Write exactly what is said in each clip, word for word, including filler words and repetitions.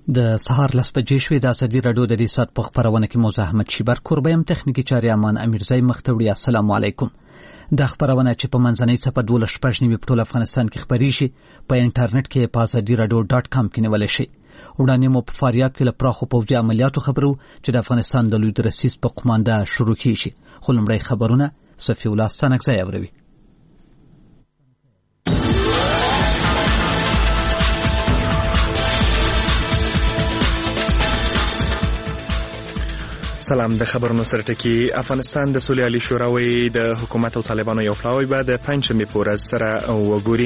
د سهار لس بجې شوې. د ازادي راډیو د دې ساعت په خپرونه کې موزه احمد شیبر کوربه یم، تخنیکی چارې امان امیرزی مختوړي. السلام علیکم. د خبرونه چې په منځنۍ څپه دولس شپږ نیمې په ټول افغانستان کې خپرې شي، په انټرنیټ کې په ازادي راډیو ډاټ کام کې نیولی شي. وړاندې مو په فاریاب کې له پراخو پوځي عملیاتو خبرو چې د افغانستان د لوی درسیز په قومانده شروع کیږي. خو لومړی خبرونه صفي الله ستانکزی اوروي. سلام. د خبرونو سره ټکی. افغانستان د سولې عالی شورا د حکومت او طالبانو یو پلاوی به د پنځمې په ورځ سره وګوري.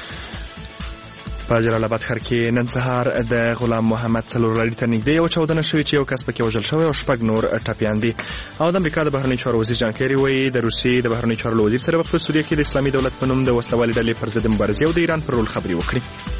په جلال آباد ښار کې نن سهار د غلام محمد څلور لاري ته نږدې یو چاودنه شوې چې یو کس پکې وژل شوی او شپږ نور ټپیان دي. او د امریکا د بهرنیو چارو وزیر جان کیری وایي د روسیې د بهرنیو چارو وزیر سره په سوریه کې د اسلامي دولت په نوم د وسلوالې ډلې پر ضد مبارزې او د ایران پر رول خبرې وکړي.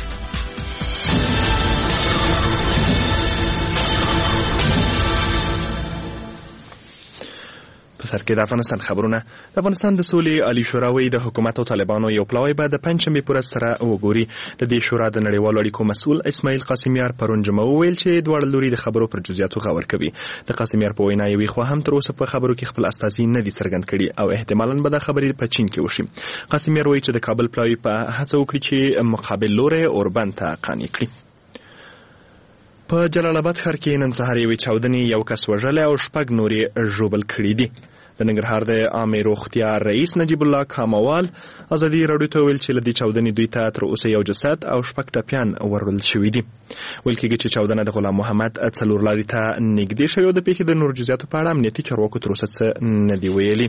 سر کې د افغانستان خبرونه. د افغانستان د سولې عالی شورا د حکومت او طالبانو یو پلاوی به د پنځمې په ورځ سره وګوري. د دې شورا د نړیوالو اړیکو مسؤل اسماعیل قاسمیار پرون جمعه وویل چې دواړه لوري د خبرو پر جزئیاتو غور کوي. د قاسمیار په وینا یوې خوا هم تر اوسه په خبرو کې خپل استازي نه دي څرګند کړي او احتمالاً به د خبرې په چین کې وشي. قاسمیار وایي چې د کابل پلاوی په هڅه وکړي چې مقابل لوري اوربند ته قانع کړي. په جلال آباد ښار کې نن سهار یوې چاودنې یو کس وژلی او شپږ نورې ژوبل کړي دي. د ننګرهار د عامې روغتیا رئیس نجیب الله کاموال ازادي راډیو ته ویل چې له دې چاودنې دوی ته تر اوسه یو جسد او شپږ ټپیان وروړل شوي دي. ویل کېږي چې چاودنه د غلام محمد څلور لاري ته نږدې شوې او د پیښې د نورو جزئیاتو په اړه امنیتي چارواکو تر اوسه څه نه دي ویلي.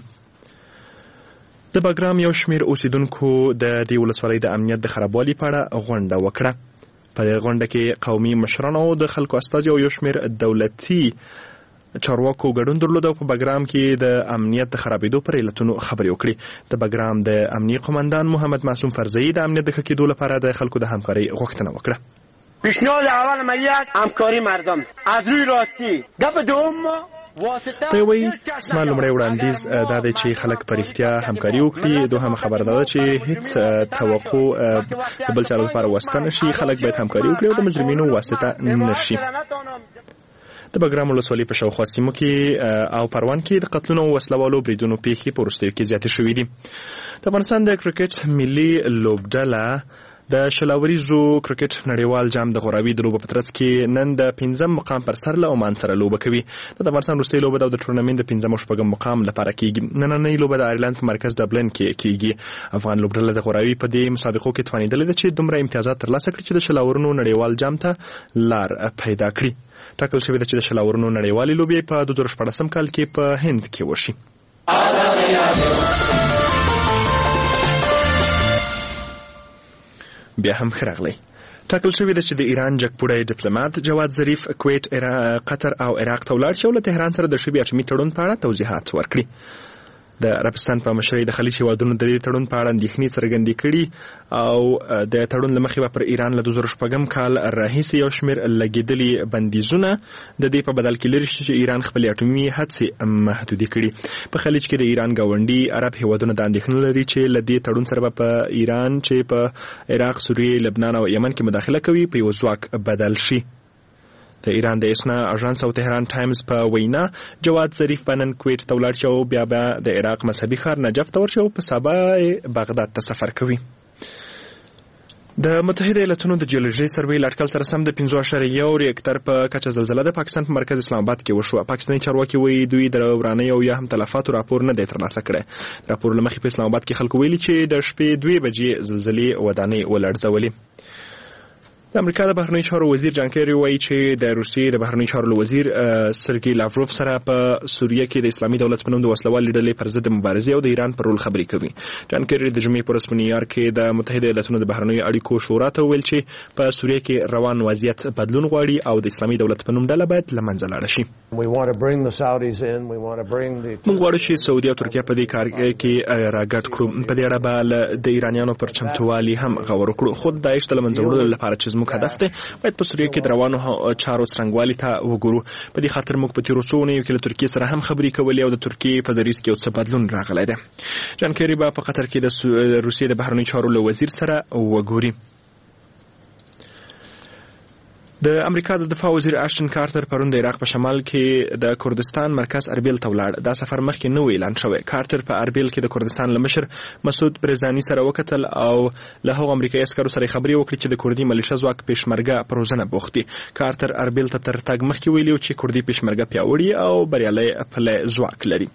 د بګرام یو شمېر اوسیدونکو د دې ولسوالۍ د امنیت د خرابوالي په اړه غونډه وکړه. په دې غونډه کې قومي مشرانو د خلکو استازي او یو شمېر دولتي چارواکو ګډون درلود او په بګرام کې د امنیت د خرابېدو پر علتونو خبرې وکړي. د بګرام د امنیه قومندان محمد معصوم فرزئی د امنیت د ښه کېدو لپاره د خلکو د همکارۍ غوښتنه وکړه. پیشنهاد اول ملیت همکاری مردم از روی راستی. گپ دوم ته وایي زما لومړی وړاندیز دا دی چې خلک په رښتیا همکاري وکړي. دوهمه خبره دا ده چې هیڅ توقع د بل چا لپاره واسطه نشي. خلک باید همکاري وکړي او د مجرمینو واسطه نشي. د بګرام ولسوالۍ په شاوخوا سیمو کې او پروان کې د قتلونو او وسلوالو بریدونو پیښې په وروستیو کې زیاتې شوې دي. د افغانستان د کرکټ ملي لوبډله د شلاوریزو کرکټ نړیوال جام د غوراوي د لوبو په ترڅ کې نن د پنځم مقام پر سر له عمان سره لوبه کوي. د افغانستان وروستۍ لوبه د ټورنمنټ د پنځم او شپږم مقام لپاره کېږي. نننۍ لوبه د آیرلند په مرکز ډبلن کې کېږي. افغان لوبډله د غوراوي په دې مسابقو کې توانېدلې ده چې دومره امتیازات ترلاسه کړي چې د شلاورونو نړیوال جام ته لار پیدا کړي. ټاکل شوې ده چې د شلاورونو نړیوالې لوبې په دوه زره شپاړسم کال کې په هند کې وشي. بیا هم ښه راغلی. ټاکل شوې ده چې د ایران جګپوړی ډیپلوماټ جواد ظریف کویټ، قطر او عراق ته ولاړ شي او له تهران سره د شبي اټومي تړون په اړه توضیحات ورکړي. د عربستان په مشرۍ د خلیج هیوادونو د دې تړون په اړه اندېښنې څرګندې کړي او د تړون له مخې به پر ایران له دوه زره شپږم کال راهیسې یو شمېر لګېدلي بندیزونه د دې په بدل کې لري چې ایران خپلې اټومي هڅې محدودې کړي. په خلیج کې د ایران ګاونډي عرب هیوادونه د اندېښنه لري چې له دې تړون سره به په ایران چې په عراق، سوریې، لبنان او یمن کې مداخله کوي په یو ځواک بدل شي. د ایران د اسنا اژانس او تهران ټایمز په وینا جواد ظریف به نن کویټ ته ولاړ شي او بیا به د عراق مذهبي ښار نجف ته ورشي او په سبا بغداد ته سفر کوي. د متحده ایالاتونو د جیولوژي سروې له اټکل سره سم د پنځه اعشاریه یو ریکټر په کچه زلزله د پاکستان په مرکز اسلام آباد کې وشوه. پاکستاني چارواکي وایي دوی د ورانۍ او یا هم تلفاتو راپور نه دی ترلاسه کړی. راپور له مخې په اسلام آباد کې خلکو ویلي چې د شپې دوه بجې زلزلې ودانۍ ولړزولې. د امریکا د بهرنیو چارو وزیر جان کیری وایي چې د روسیې د بهرنیو چارو وزیر سرګی لاوروف سره په سوریه کې د اسلامي دولت په نوم د وسلوالې ډلې پر ضد مبارزې او د ایران پر رول خبرې کوي. جان کیری د جمعې په ورځ په نیویارک کې د متحده ایالاتونو د بهرنیو اړیکو شورا ته ویل چې په سوریه کې روان وضعیت بدلون غواړي او د اسلامي دولت په نوم ډله باید له منځه لاړه شي. موږ غواړو چې سعودي او ترکیه په دې کار کې راګډ کړو. په دې اړه به د ایرانیانو پر چمتووالي هم غور وکړو. خود داعش ته له منځه وړلو لپاره چې موږ هدف دی باید په سوریه کې د روانو چارو څرنګوالي ته وګورو. په دې خاطر موږ په تیرو څو اونیو کې له ترکیې سره هم خبرې کولې او د ترکیې په دریځ کې یو څه بدلون راغلی دی. جان کیری به په قطر کې د روسیې د بهرنیو چارو له وزیر سره وګوري. د امریکا د دفاع وزیر اشټن کارتر پرون د عراق په شمال کې د کردستان مرکز اربیل ته ولاړ. دا سفر مخکې نو اعلان شوی. کارتر په اربیل کې د کردستان له مشر مسعود برزاني سره وکتل او له هغو امریکایي عسکرو سره خبرې وکړې چې د کردي ملیشه ځواک پېشمرګه په روزنه بوخت دي. کارتر اربیل ته تر تګ مخکې ویلي چې کردي پېشمرګه پیاوړي او بریالي پلی ځواک لري.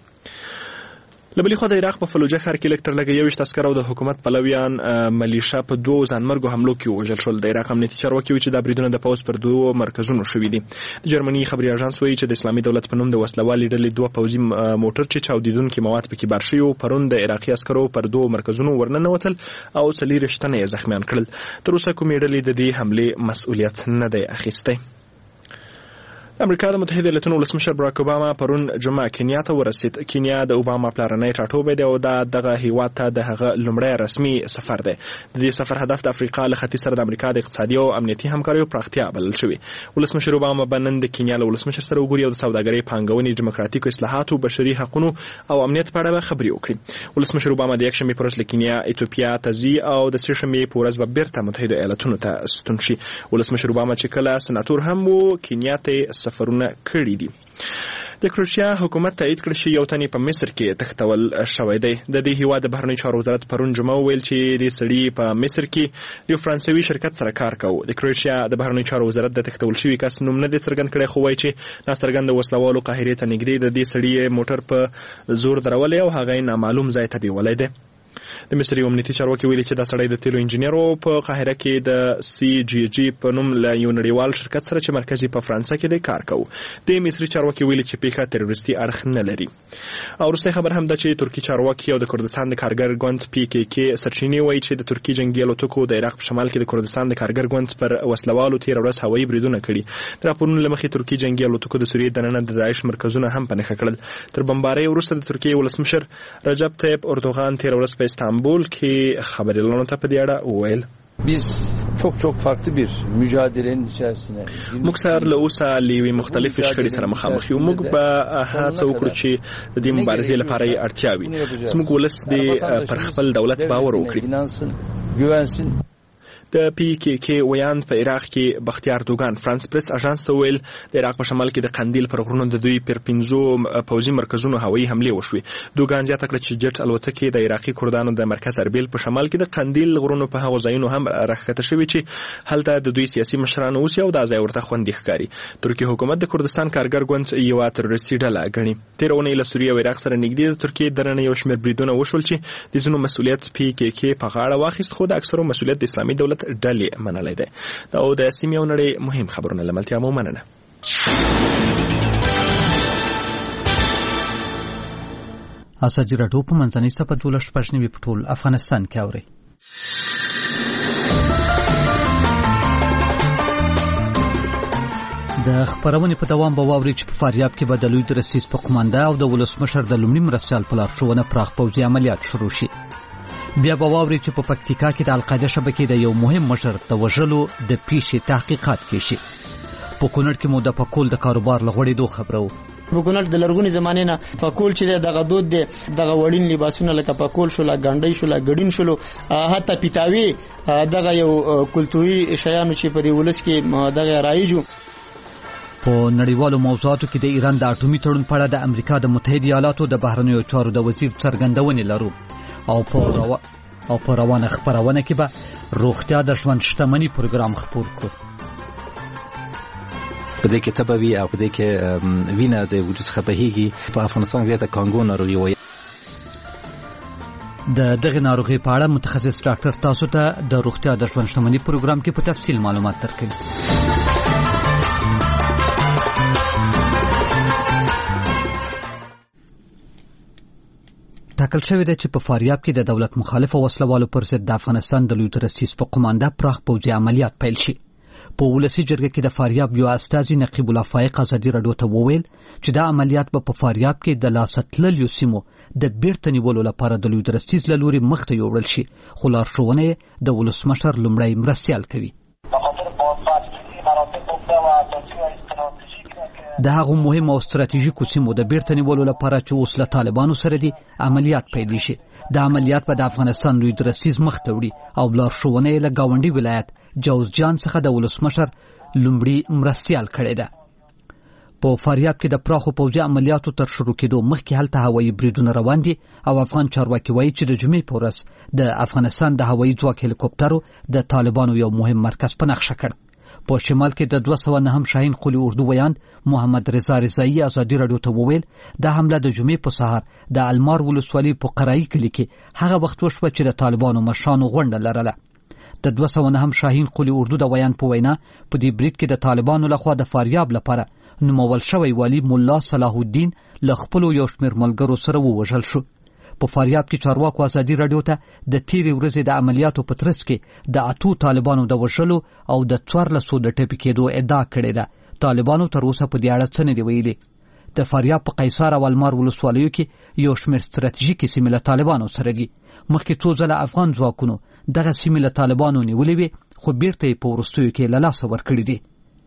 له بلې خوا د عراق په فلوجه ښار کې لږ تر لږه یوویشت عسکر او د حکومت پلویان ملیشه په دوو ځانمرګو حملو کې ووژل شول. د عراق امنیتي چارواکي وایي چې دا بریدونه د پوځ پر دوو مرکزونو شوي دي. د جرمني خبري اژانس وایي چې د اسلامي دولت په نوم د وسلوالې ډلې دوه پوځي موټر چې چاودیدونکي مواد پکې بار شوي پرون د عراقي عسکرو پر دوو مرکزونو ورننوتل او څلېرویشت تنه یې زخمیان کړل. تر اوسه کومې ډلې د دې حملې مسؤلیت نه دی اخیستی. امریکا د متحده ایالاتو ولسمشر براک اوباما پرون جمعه کینیا ته ورسید. کینیا د اوباما پلارنی ټاټوبی دی او دا دغه هیواد ته د هغه لومړی رسمي سفر دی. د دې سفر هدف د افریقا له ختیځ سره د امریکا د اقتصادي او امنیتي همکاریو پراختیا بلل شوی. ولسمشر اوباما به نن د کینیا له ولسمشر سره وګوري او د سوداګرۍ، پانګونې، دیموکراتیکو اصلاحاتو، بشري حقوقو او امنیت په اړه خبرې وکړي. ولسمشر اوباما د یکشنبې پر ورځ له کینیا ایتوپیا ته ځي او د سه شنبې پر ورځ به بیرته متحده ایالاتونو ته ستون شي. ولسمشر اوباما چې کله سناتور هم وو کینیا ته سفرونه کړي دي. د کروشیا حکومت تایید کړ چې یو تن په مصر کې تښتول شوی دی. د دې هیواد د بهرنیو چارو وزارت پرون جمعه ویل چې د سړي په مصر کې یو فرانسوي شرکت سره کار کاوه. د کروشیا د بهرنیو چارو وزارت د تښتول شوي کس نوم نه دی څرګند کړی، خو وایي چې ناڅرګند وسلوالو قاهرې ته نږدې د دې سړي موټر په زور درولې او هغه نامعلوم ځای ته بیولی دی. د مصر امنیتي چارواکي ویلي چې دا سړی د تیلو انجینر او په قاهره کې د سی جی جی په نوم له یو نړیوال شرکت سره چې مرکزي په فرانسه کې دی کار کوي. د مصري چارواکي ویلي چې پیښه تروریستي اړخ نه لري. او وروسته خبر هم ده چې ترکی چارواکي او د کردستان د کارګر ګوند پی کې کې سرچینې وایي چې د ترکی جنگي الوتکو د عراق په شمال کې د کردستان د کارګر ګوند پر وسلوالو تیر ورځ هوایي بریدونه کړي. د راپورونو له مخې ترکی جنگي الوتکو د سوریې دننه د داعش مرکزونه هم په نښه کړل. تر بمبارۍ وروسته د ترکیې ولسمشر رجب طیب اردوغان تیر ورځ په استانبول کې خبرلانو ته په دې اړه وویل biz çok çok farklı bir mücadelenin içerisine موږ سره له اوسه لوي مختلف شخړې سره مخامخ یو. موږ به هڅه وکړو چې د دې مبارزې لپاره یې اړتیا وي. زموږ ولس دې پر خپل دولت باور وکړي. د پی کې کې ویاند په عراق کې بختیار دوګان فرانس پریس اژانس ته ویل د عراق په شمال کې د قندیل پر غرونو د دوی پر پنځو پوځي مرکزونو هوایي حمله وشوي. دوګان زیاته کړه چې جټ الوتکې د عراقي کردانو د مرکز اربیل په شمال کې د قندیل غرونو په هغو ځایونو هم راښکته شوي چې هلته د دوی سیاسي مشران اوسي او دا ځای ورته خوندي ښکاري. ترکیه حکومت د کردستان کارګر ګوند یوه تروریستي ډله ګڼي. تېره اونۍ له سوریې او عراق سره نږدې د ترکیې دننه یو شمېر بریدونه وشول چې د ځینو مسؤلیت پی کې کې په غاړه واخیست، خو د اکثرو مسؤلیت د اسلامي دولت ډلې منلی دی. دا او د سیمې او نړۍ مهم خبرونه له ملتیا مو مننه. ازادي راډیو په منځنۍ سپه دولس شپږ نوي په ټول افغانستان کې اوري. د خبرونې په دوام به واوري چې په فاریاب کې به د لوی درستیز په قومانده او د ولسمشر د لومړي مرستیال په لارښوونه پراخ پوځي عملیات شروع شي. بیا به واوري چې په پکتیکا کې د القاعده شبکې د یو مهم مشر د وژلو د پیښې تحقیقات کیږي. په کونړ کې مو د پکول د کاروبار لغړېدو خبرو. په کونړ د لرغونې زمانې نه پکول چې دغه دود دی، دغه وړین لباسونه لکه پکول شو، ګنډۍ شو، ګډین شو، حتی پیتاوي دغه یو کلتوري شیانو چې په دې ولس کې دغه رایجو. په نړیوالو موضوعاتو کې د ایران د اټومي تړون په اړه د امریکا د متحده ایالاتو د بهرنیو چارو د وزیر څرګندونې لرو. او په روا او په روانه خبرونه کې به روغتیا د ژوند شتمنۍ پروګرام خپور کړو. په دې کې تبوي او په دې کې وینه د وجود څخه بهيږي. په افغانستان کې د کانګو ناروغي وایي. د دغه ناروغي په اړه متخصص ډاکټر تاسو ته د روغتیا د ژوند شتمنۍ پروګرام کې په تفصیل معلومات درکوي. ټاکل شوی دی چې په فاریاب کې د دولت مخالفه وسلوالو پر ضد د افغانستان د لوی درستیز په قومانده پراخ پوځي عملیات پیل شي. په ولسي جرګه کې د فاریاب یو استازي نقیب الله فائق ازادي راډیو ته وویل چې دا عملیات به په فاریاب کې د لاسه تللیو سیمو د بیرته نیولو لپاره د لوی درستیز له لوري مخته یوړل شي، خو لارښوونه د ولسمشر لومړی مرستیال کوي. د هغو مهم او ستراتیژیکو سیمو د بیرته نیولو لپاره چې اوس له طالبانو سره دي عملیات پیل شي. د عملیات په د افغانستان لوی درستیز مخته وړي او لارښوونه یې له ګاونډي ولایت جوزجان څخه د ولسمشر لومړی مرستیال کړې ده. په فاریاب کې د پراخو پوځي عملیاتو تر شروع کېدو مخکې هلته هوایي بریدونه روان دي او افغان چارواکي وایي چې د جمعې په ورځ د افغانستان د هوایي ځواک هلیکوپټرو د طالبانو یو مهم مرکز په نښه کړ. په شمال کې د دوه سوه نهم شاهین قلي اردو ویان محمد رضا رضایي ازادي راډیو ته وویل دا حمله د جمعې په سهار د المار ولسوالۍ په قرایي کلي کې هغه وخت وشوه چې د طالبانو مشرانو غونډه لرله. د دوه سوه نهم شاهین قلي اردو د ویان په وینا په دې برید کې د طالبانو لخوا د فاریاب لپاره نومول شوی والی مولا صلاح الدین له خپلو یو شمېر ملګرو سره ووژل شو. په فاریاب کې چارواکو ازادي راډیو ته د تیرې ورځې د عملیاتو په ترڅ کې د اتو طالبانو د وژلو او د څوارلسو د ټپي کېدو ادعا کړې ده. طالبانو تر اوسه په دې اړه څه نه دي ویلي. د فاریاب په قیصار او المار ولسوالیو کې یو شمېر ستراتیژیکې سیمې له طالبانو سره دي. مخکې څو ځله افغان ځواکونو دغه سیمې له طالبانو نیولې وې خو بیرته یې په وروستیو کې له لاسه ورکړي دي.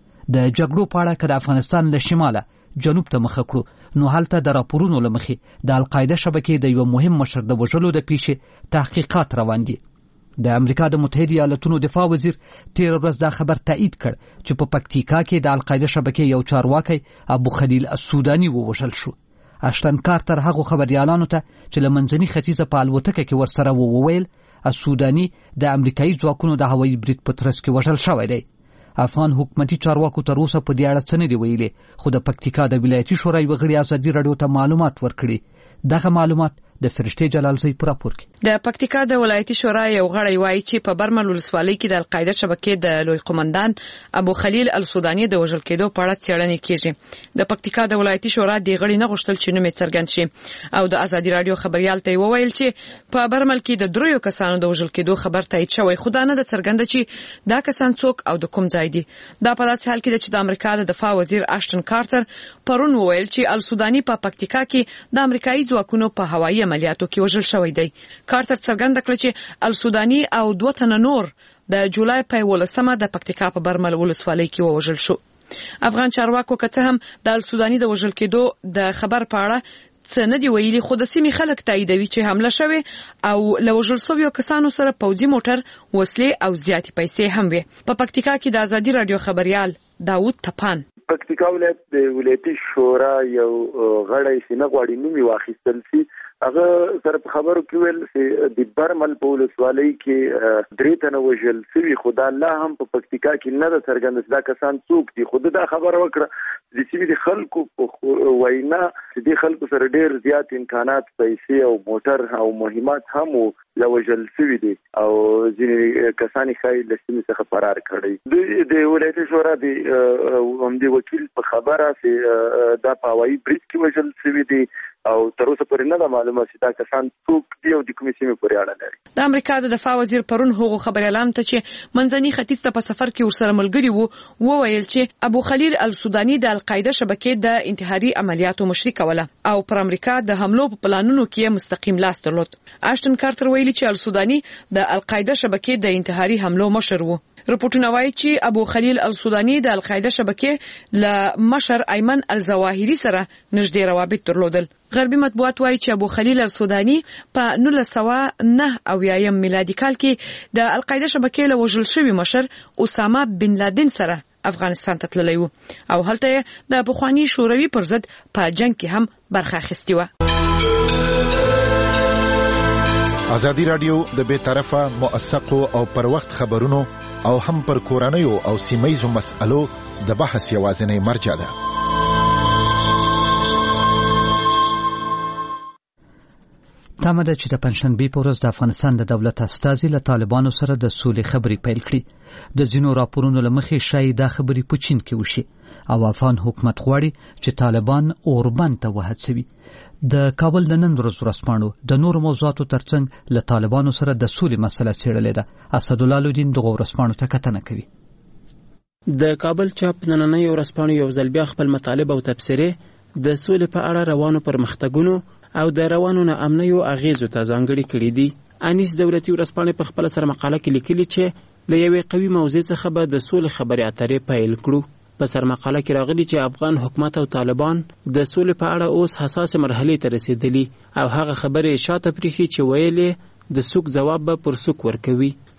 د جګړو په اړه که د افغانستان له شماله جنوب ته مخه کړو نو هلته د راپورونو له مخې د القاعده شبکې د یو مهم مشر د وژلو د پیښې تحقیقات روان دي. د امریکا د متحده ایالاتونو دفاع وزیر تیر ورځ دا خبر تایید کړ چې په پکتیکا کې د القاعده شبکې یو چارواکی ابو خلیل السودانی ووژل شو. اشتن کارتر هغه خبريالانو ته چې له منځني ختیځه په الوتکه کې ورسره وویل السودانی د امریکایي ځواکونو د هوایي برید په ترڅ کې وژل شوی دی. افغان حکومتي چارواکو تر اوسه په دې اړه څه نه دي ویلي خو د پکتیکا د ولایتي شورای وغړي ازادي راډیو ته معلومات ورکړي. دغه معلومات د فرشته جلالزی پر راپور کې د پکتیکا د ولایتي شورای یو غړی وایي چې په برمل ولسوالۍ کې د القاعده شبکې د لوی قومندان ابو خلیل السودانی د وژل کېدو په اړه څېړنې کیږي. د پکتیکا د ولایتي شورا د غړي نه غوښتل چې نوم یې څرګند شي او د ازادي راډیو خبريال ته وویل چې په برمل کې د دریو کسانو د وژل کېدو خبر تایید شوی خو دا نه د څرګنده چې دا کسان څوک او د کوم ځای دي. دا په داسې حال کې چې د امریکا د دفاع وزیر اشتن کارتر پرون وویل چې السودانی په پکتیکا کې د امریکایي ځواکونو په هوایي عملیاتو کې وژل شوی دی. کارتر څرګنده کړه چې السودانی او دوه تنه نور د جولای په ولسمه د پکتیکا په برمل ولسوالۍ کې وژل شو. افغان چارواکو که هم د السودانی د وژل کېدو د خبر په اړه څه نه دی ویلي خو د سیمې خلک تاییدوي چې حمله شوې او له وژل شویو کسانو سره پوځي موټر وسلې او زیاتې پیسې هم وي. په پکتیکا کې د ازادي راډیو خبريال داوود تپان پکتیکا ولایت د ولایتي شورا یو غړی سینه غواړي نومي واخیستل شي. هغه سره په خبرو کې ویل چې د برمل په ولسوالۍ کې درې تنه وژل شوي خو دا الله هم په پکتیکا کې نه ده څرګنده دا کسان څوک دي. خو دا خبره وکړه د سیمې د خلکو په وینا چې د خلکو سره ډېر زیات امکانات پیسې او موټر او مهمات هم لوژل شوي دي او ځینې کسان یې له سیمې څخه فرار کړي. د ولایتي شورا د همدې وکیل په خبره چې دا په هوایي برید کې وژل شوي دي او تر اوسه پورې نه ده معلومه چې دا کسان څوک دي او د کومې سیمې پورې اړه لري. د امریکا د دفاع وزیر پرون هغو خبريالانو ته چې منځني ختیځ ته په سفر کې ورسره ملګري وو وویل چې ابو خلیل السودانی د القاعده شبکې د انتحاري عملیاتو مشري کوله او پر امریکا د حملو په پلانونو کې مستقیم لاس درلود. اشتن کارتر ویلي چې السودانی د القاعده شبکې د انتحاري حملو مشر وو. رپورټونه وایي چې ابو خلیل السودانی د القاعده شبکې له مشر ایمن الزواهری سره نږدې روابط درلودل. غربي مطبوعات وایي چې ابو خلیل السودانی په نولس سوه نه اویایم میلادي کال کې د القاعده شبکې له وژل شوي مشر اسامه بن لادن سره افغانستان ته تللی و او هلته د پخواني شوروي پر ضد په جنگ کې هم برخه اخیستې وه. ازادي راډیو د بې طرفه موثقو او پر وخت خبرونو او هم پر کورنیو او سیمایزو مسألو د بحث یوازینی مرجع ده. تمه ده چې د پنځشنبې په ورځ د افغانستان د دولت استازي له طالبانو سره د سولې خبرې پیل کړي. د ځینو راپورونو له مخې شایي دا خبرې په چین کې وشي او افغان حکومت غواړي چې طالبان اوربند ته وهڅوي. د کابل د نن ورځ ورځپاڼو د نورو موضوعاتو ترڅنګ له طالبانو سره د سولې مسله څېړلې ده. اسدالله لودین دغه ورځپاڼو ته کتنه کوي. د کابل چاپ نننۍ ورځپاڼو یو ځل بیا خپل مطالب او تبصرې د سولې په اړه روانو پرمختګونو او د روانو ناامنیو اغیزو ته ځانګړي کړي دي. انیس دولتي ورځپاڼې په خپل سره مقاله کې لیکلي چې له یوې قوي موضوع څخه به د سولې خبرې اترې پیل کړو. په سر مقاله کې راغلي چې افغان حکومت او طالبان د سولې په اړه اوس حساس مرحلې ته رسیدلي او هغه خبرې شاته پریښي چې ویلې د سوک جواب به پر سوک ورکوي.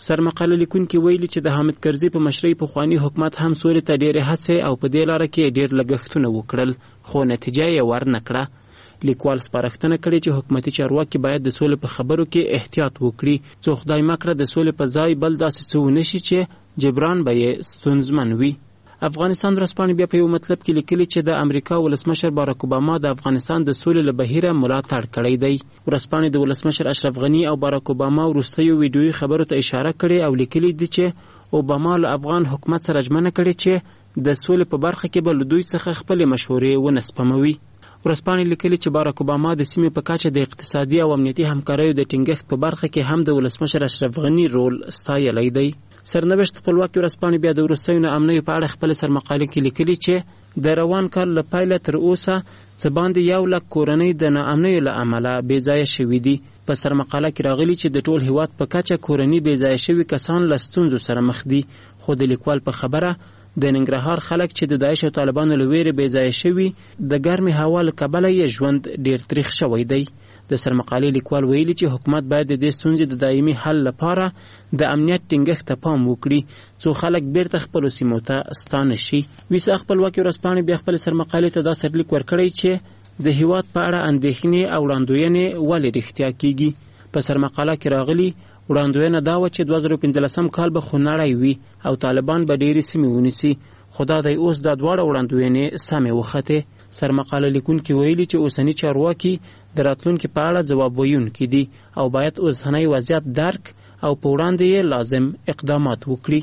سرمقاله لیکونکي ویلي چې د حامد کرزي په مشرۍ پخواني حکومت هم سولې ته ډېرې هڅې او په دې لاره کې ډېر لګښتونه وکړل خو نتیجه یې ورنه کړه. لیکوال سپارښتنه کړې چې حکومتي چارواکي باید د سولې په خبرو کې احتیاط وکړي څو خدای مکړه د سولې په ځای بل داسې څه ونه شي چې جبران به یې ستونزمن وي. افغانستان ورځپاڼې بیا په یو مطلب کې لیکلي چې د امریکا ولسمشر باراک اوباما د افغانستان د سولې له بهیره ملاتړ کړی دی. ورځپاڼې د ولسمشر اشرف غني او باراک اوباما وروستیو ویډیویي خبرو ته اشاره کړې او لیکلي دي چې اوباما له افغان حکومت سره ژمنه کړې چې د سولې په برخه کې به له دوی څخه خپلې مشورې ونه سپموي. ورځپاڼې لیکلي چې باراک اوباما د سیمې په کچه د اقتصادي او امنیتي همکاریو د ټینګښت په برخه کې هم د ولسمشر اشرف غني رول ستایلی دی. سرنوشت خپلواکي ورځپاڼې بیا د وروستیو ناامنیو په اړه خپل سرمقالې کې لیکلي چې د روان کال له پیله تر اوسه څه باندې یو لک کورنۍ د ناامنیو له امله بې ځایه شوي دي. په سرمقاله کې راغلي چې د ټول هیواد په کچه کورنۍ بې ځایه شوي کسان له ستونزو سره مخ دي خو د لیکوال په خبره د ننګرهار خلک چې د داعش او طالبانو له ویرې بې ځایه شوي د ګرمې هوا له کبله یې ژوند ډېر تریخ شوی دی. د سرمقالې لیکوال ویلي چې حکومت باید د دې ستونزې د دایمي حل لپاره د امنیت ټینګښت ته پام وکړي څو خلک بیرته خپلو سیمو ته ستانه شي. ویسا خپلواکي ورځپاڼې بیا خپل سرمقالې ته دا سرلیک ورکړی چې د هیواد په اړه اندېښنې او وړاندوینې ولې رښتیا کیږي. په سرمقاله کې راغلي وړاندوینه دا وه چې دوه زره پنځلسم کال به خونړی وي او طالبان به ډېرې سیمې ونیسي خو دا دی اوس دا دواړه وړاندوینې سمې وختې. سرمقاله لیکونکي ویلي چې اوسني چارواکي د راتلونکي په اړه ځواب ویونکي دي او باید اوسنی وضعیت درک او په وړاندې یې لازم اقدامات وکړي.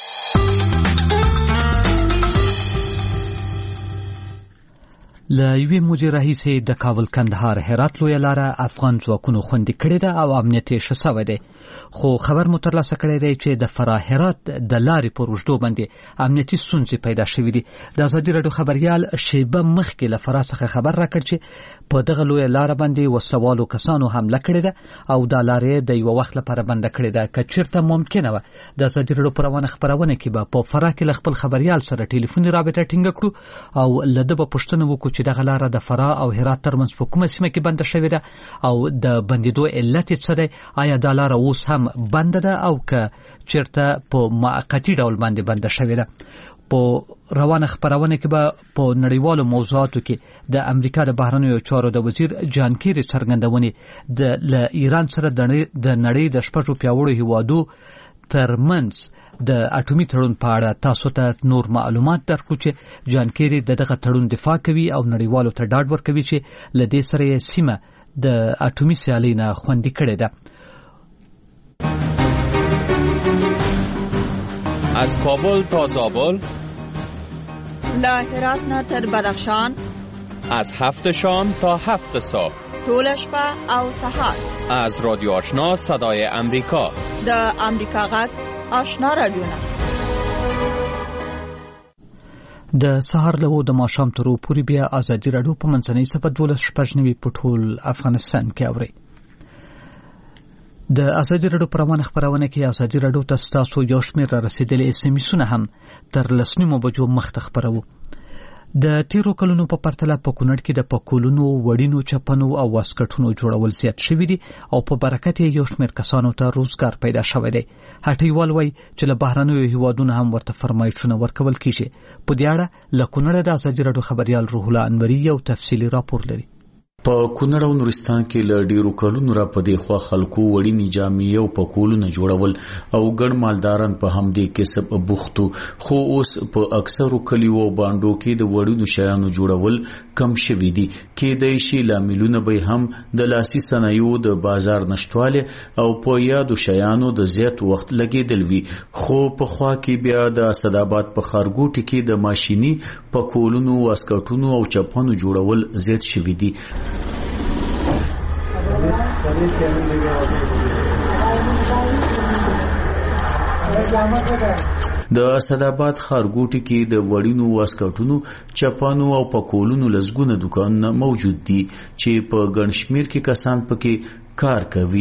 له یوې مودې راهیسې د کابل کندهار هرات لویه لاره افغان ځواکونو خوندي کړې ده او امنیت یې ښه سوی دی خو خبر مو ترلاسه کړی دی چې د فراه هرات د لارې په اوږدو باندې امنیتي ستونزې پیدا شوي دي. د ازادي راډیو خبریال شیبه مخکې له فراه څخه خبر راکړ چې په دغه لویه لاره باندې وسلوالو کسانو حمله کړې ده او دا لارې د یوه وخت لپاره بنده کړې ده. که چېرته ممکنه وه د ازادي راډیو په روانه خپرونه کې به په فراه کې له خپل خبریال سره ټلیفوني رابطه ټینګه کړو او له ده به پوښتنه وکړو چې دغه لاره د فراه او هرات ترمنځ په کومه سیمه کې بنده شوې ده او د بندېدو علت یې څه دی. آیا دا لاره اوس هم بنده ده او که چېرته په موقتي ډول باندې بنده شوې ده. په روانه خپرونه کې به په نړیوالو موضوعاتو کې د امریکا د بهرنیو چارو د وزیر جان کیری څرګندونې د له ایران سره د نړۍ د شپږو پیاوړو هیوادو ترمنځ د اټومي تړون په اړه تاسو ته نور معلومات درکو چې جان کیری د دغه تړون دفاع کوي او نړیوالو ته ډاډ ورکوي چې له دې سره یې سیمه د اټومي سیالۍ نه خوندي کړې ده. از کابل تا زابل، له هرات نه تر بدخشان، از هفت شام تا هفت صبح، طول شپه او سحر، از رادیو آشنا صدای امریکا، د امریکا غږ آشنا رادیوونه. د سهار له د ماښام تر پورې بیا ازادي راډیو په منځنۍ صفحه دولس شپږ نوي په ټول افغانستان کې اورئ. د ازادي راډیو په روانه خپرونه کې ازادي راډیو ته ستاسو یو شمېر را رسېدلي اس ام اسونه هم تر لس نیمو بجو مخته خپروو. د تیرو کلونو په پرتله په کونړ کې د پکولونو وړینو چپنو او واسکټونو جوړول زیات شوي دي او په برکت یې یو شمېر کسانو ته روزګار پیدا شوی دی. هټیوال وایي چې له بهرنیو هیوادونو هم ورته فرمایشونه ورکول کیږي. په دې اړه له کونړه د ازادي راډیو خبریال روح الله انوري یو تفصیلي راپور لري. په کونړ او نورستان کې له ډیرو کلونو را پدې خوا خلکو وړینې جامې او پکولونه جوړول او ګڼ مالداران په همدې کسب بوختو خو اوس په اکثرو کلیو او باندو کې د وړینو شیانو جوړول کم شوي دي. کېدای شي لاملونه به هم د لاسي صنایعو د بازار نشټواله او په یادو شیانو د زیات وخت لګیدل وي. خو په خوا کې بیا د اسداباد په خارګوټي کې د ماشيني پکولونو واسکټونو او چپنو جوړول زیات شوي دي. د اسداباد خارګوټي کې د وړینو واسکټونو چپانو او پکولونو لزګونه دکانونه موجود دي چې په ګڼ شمېر کې کسان پکې کار کوي.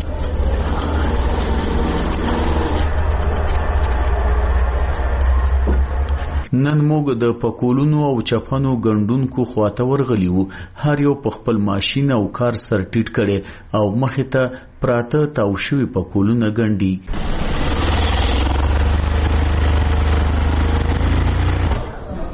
نن موږ د پکولونو او چپنو ګندونکو خواته ورغلی وو. هر یو په خپل ماشین او کار سر ټیټ کړي او مخې ته پراته تاو شوي پکولونه ګنډي.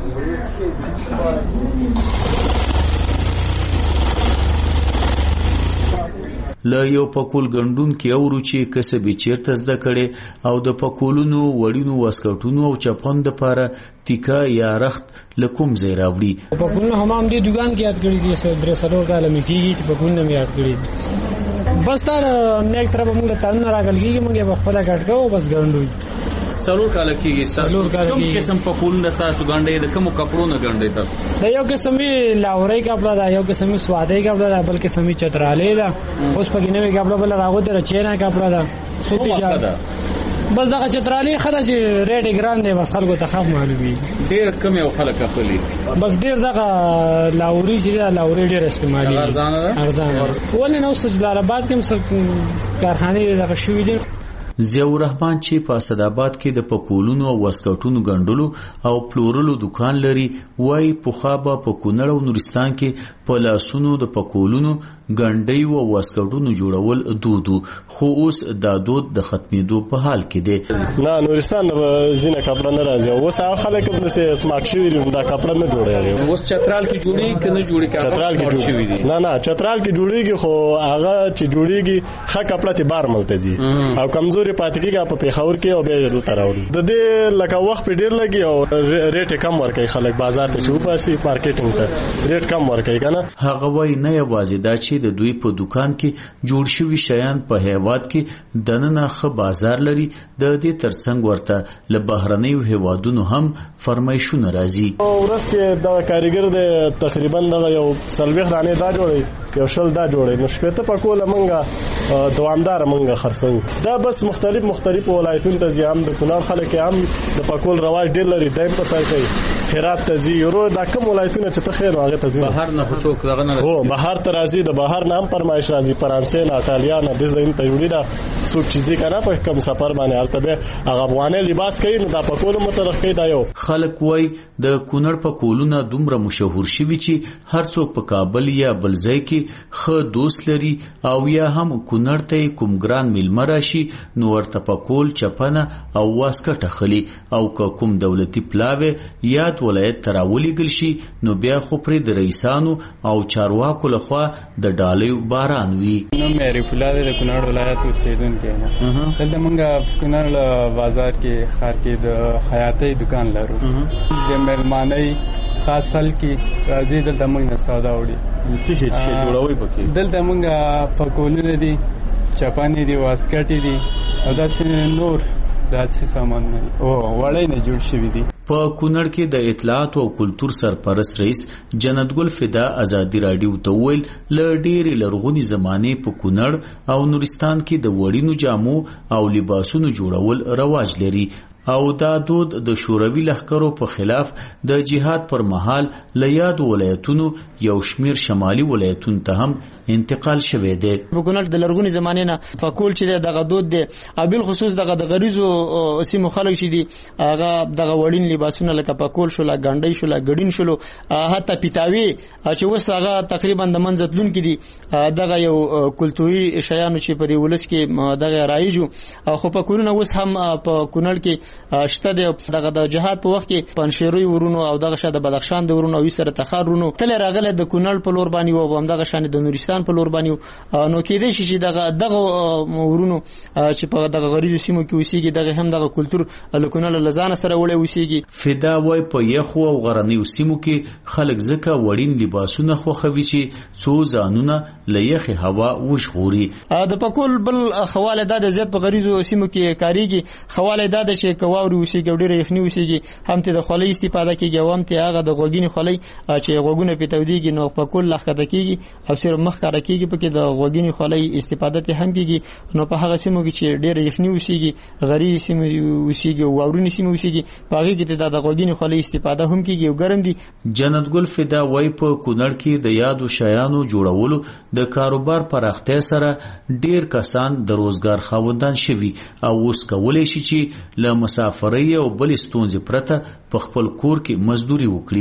له یو پکول ګندون کې اورو چې کسب چیرته زده کړي او د پکولونو وړینو واسکټونو او چپن د پاره تیکا یا رخت لکم ځای راوړي. پکولونه هم هم دې دکان کې یاد کړی دي چې درې سلور کاله مې کېږي چې پکولونه مې یاد کړی. بس تا نیک طرف موږ ته تان راغلګي موږ په خپل غټ کوو بس ګندوي. سلور کاله کېږي کوم قسم پکولونه تاسو ګنډي د کوم کپړو نه ګنډي تاسو؟ دا یو قسمي لاوري کپڑا دا یو قسمي سوادي کپڑا دا بل قسمي چترالي دا اوس پکې نوې کپڑا بل راغو ته چیرې کپڑا دا سوتي جا بس دا چترالي خدای چې ریټ ګران دی بس خلکو ته خاف معلومي ډېر کم یو خلک خپلي بس ډېر دا لاوري چې دا لاوري ډېر استعمالي ارزان ارزان ولې نو سجلال آباد کې هم کارخانه دا شوې دي. ضیاء الرحمن چې په اسداباد کې د پکولونو او واسکټونو ګندلو او پلورلو دکان لري وای په خابه په کونړ او نورستان کې په لاسونو د پکولونو ګنډي او واسکټونو جوړول دودو خو اوس دا دود د ختمېدو په حال کې دی. نه نورستان زینه کپڑا نه راځي اوس هغه خلک په څه سمارټ شوی دي دا کپڑا نه جوړي اوس چترال کې جوړي کنه جوړي چترال کې جوړي نه نه چترال کې جوړيږي خو هغه چې جوړيږي ښه کپڑا ته بار ملته دي او کمزوري پاتې کېږي په پیښور کې او به دلته راوړي د دې لکه وخت په ډیر لګي او ریټ کم ورکړي خلک بازار ته چې وپاسي مارکیټینګ ته ریټ کم ورکړي کنه. هغه وای نه یوازې دا چې د دوی په دکان کې جوړ شوی شیان په هیواد کې دننه خ بازار لري د دې ترڅنګ ورته له بهرنیو هیوادونو هم فرمایشونه راځي. ورځ کې دا کاریګر د تقریبا د یو څلوېښت دانې دا جوړي یو شل دا جوړي نو شپته په کوله منګه دوامدار منګه خرڅو دا بس مختلف مختلف ولایتونو ته ځي. د کونړ خلک هم د پکول رواج ډېر لري دایم په سر کوي هرات ته ځي ورو دا کوم ولایتونه چې ته خیر هغه ته ځي بهر نه څوک دغه نه هو بهر ته راځي د بهر نه هم فرمایش راځي فرانسې نه ایتالیا نه د زین ته وړي دا څوک چې ځي کنه په کوم سفر باندې هلته به هغه افغاني لباس کوي نو دا پکول مترخ کوي دا یو خلک وای د کونړ پکولونه دومره مشهور شوي چې هر څوک په کابل یا بل ځای کې خ دوست لري او یا هم کونړ ته کوم ګران میلمه راشي نو ورته پکول چپنه او واسکټ خلی او کوم دولتي پلاوی یاد ولایت تراولي گل شي نو بیا خو پرې د رئیسانو او چارواکو لخوا د ډالیو باران وی. نو مې ریفولاده د کونړ ولایت اوسیدونکو نه دلته موږ کونړ بازار کې خار کې د خیاطۍ دکان لرو د مېلمانۍ خاص خلک راځي دلته موږ نه سودا وړي څه شي چې جوړوي پکې دلته موږ پکولونه دي چپانې دي واسکټې دي او داسې نور داسې سامان نه او وړای نه جوړ شوي دي. په کونړ کې د اطلاعات او کلتور سرپرست رئیس جنت ګل فدا ازادي رادیو ته ویل ل ډېری لرغونی زمانه په کونړ او نورستان کې د وړینو جامو او لباسونو جوړول رواج لري او دا دود د شوروي لښکرو په خلاف د جهاد پر مهال له یاد ولایتونو یو شمیر شمالي ولایتونو ته هم انتقال شوی دی. په کونړ د لرغونی زمانه نه فکول چې دغه دود دی او بل خصوص دغه د غریزو سیمو خلک شي دي هغه دغه وړین لباسونه لکه پکول شو لا ګنډي شو لا ګډین شلو حتی پیتاوي چې وس هغه تقریبا د منځتلون کې دي دغه یو کلتوري شیانو چې په دې ولس کې دغه رایجو خو په کورونه وس هم په کونړ کې شته دغه د جهاد په وخت کې پنشيروي ورونو او دغه شاده بدخشان د ورونو او سره تخارونو تل راغله د کونړ په لور باندې او هم دغه شان د نورستان په لور باندې نو کې دي چې دغه دغه ورونو چې په دغه غریزو سیمو کې اوسېږي دغه هم دغه کلچر لکونړ لزان سره وړي اوسېږي. فدا وای په یخو او غرنیو سیمو کې خلک زکه وړین لباسونه خوخوي چې څو ځانونه له یخي هوا وشغوري. د پکول بل خواله د زیات په غریزو سیمو کې کاریږي خواله د چې واوري وسیږي ډېر یخني وسیږي هم ته د خولۍ استفاده کیږي او هم ته هغه د غوګینې خولۍ چې غوګونه په توديږي نو په کول لخته کیږي او سر مخ کار کیږي په کې د غوګینې خولۍ استفاده ته هم کیږي نو په هغه سیمو کې چې ډېر یخني وسیږي غری سیمو وسیږي او واورونی سیمو وسیږي په هغه کې د غوګینې خولۍ استفاده هم کیږي او ګرم دي. جنت ګل فدا وای په کونړ کې د یادو شیانو جوړولو د کاروبار پراختیا سره ډېر کسان د روزګار خاوندان شوي او اوس کولای شي چې له مسافرۍ او بل ستونزې پرته په خپل کور کې مزدوري وکړي.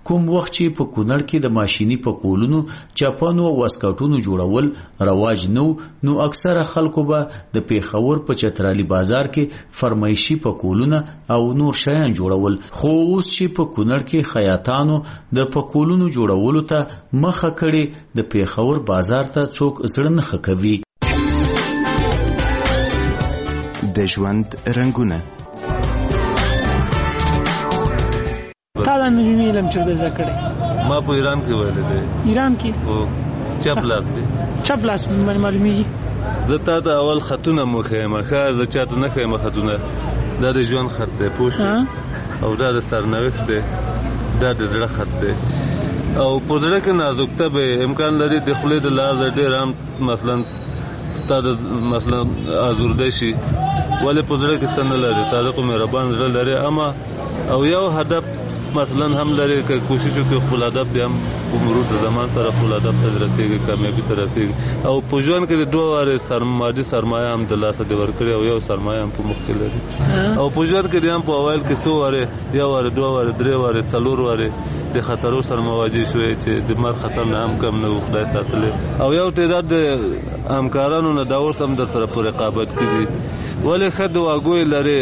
کوم وخت چې په کونړ کې د ماشيني پکولونو چاپانو او اسکاټونو جوړول رواج نو نو اکثره خلکو به د پیښور په چترالي بازار کې فرمایشي پکولونه او نور شیان جوړول خو اوس چې په کونړ کې خیاطانو د پکولونو جوړولو ته مخه کړي د پیښور بازار ته څوک زړه نه خکوي. د ژوند رنگونه تا دا نجومی علم چرده زکڑه؟ ما په ایران کې ویلې ده. ایران کې؟ او چپ لاس دی. چپ لاس من معلومیږي. زه تا ته اول خطونه مو خیمه ښه زه چاته نه خیمه خطونه دا د ژوند خط دی پوه او دا د سرنوشت دی دا د زړه خط دی او په زړه کې نازکته به امکان لري د خولې د لحاظه ډېر هم مثلا ستا د مثلا ازورده شي ولې په زړه کې څه نه لري تا د مهربان زړه لري اما او یو هدف مثلا هم لري که کوشش وکړي خپل هدف دې هم په مرور د زمان سره خپل هدف ته رسېږي کامیابي ته رسېږي او په ژوند کې د دوه وارې سرمادي سرمایه هم د لاسه دې ورکړي او یو سرمایه هم په مخ کې لري او په ژوند کې هم په اوایل کې څو وارې یو وارې دوه وارې درې وارې څلور وارې د خطرو سره مواجه شوې چې د مر خطر نه هم کم نه و خدای ساتلی او یو تعداد د همکارانو نه دا اوس هم در سره په رقابت کې دي ولې ښه دعاګوی لري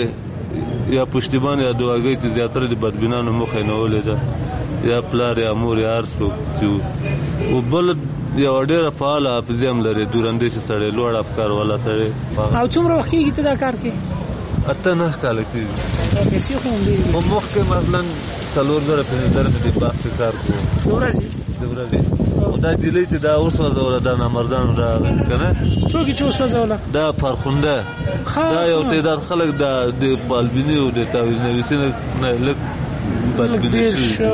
یا پشتیبان یا دعاګوی چې زیاتره د بدبینانو مخه نیولې ده یا پلار یا مور یا هر څوک چې او بل یو ډېره فعاله حافظه هم لري دوراندیش سړی لوړ افکار والا سړی. او څومره وخت کېږي ته دا کار کوې؟ اته نه کاله کېږي. پیسې خو هم ډېرې په مخکې مثلا څلور زره پنځه زره مې د باغ کې کار کوو د ورځې د ورځې او دا جیلۍ چې دا وسوځوله دا نامردان راغی که نه څوک یې چې وسوځوله دا فرخنده دا یو تعداد خلک د پالبیني او د تاویزنویسي نه لږ بدبیني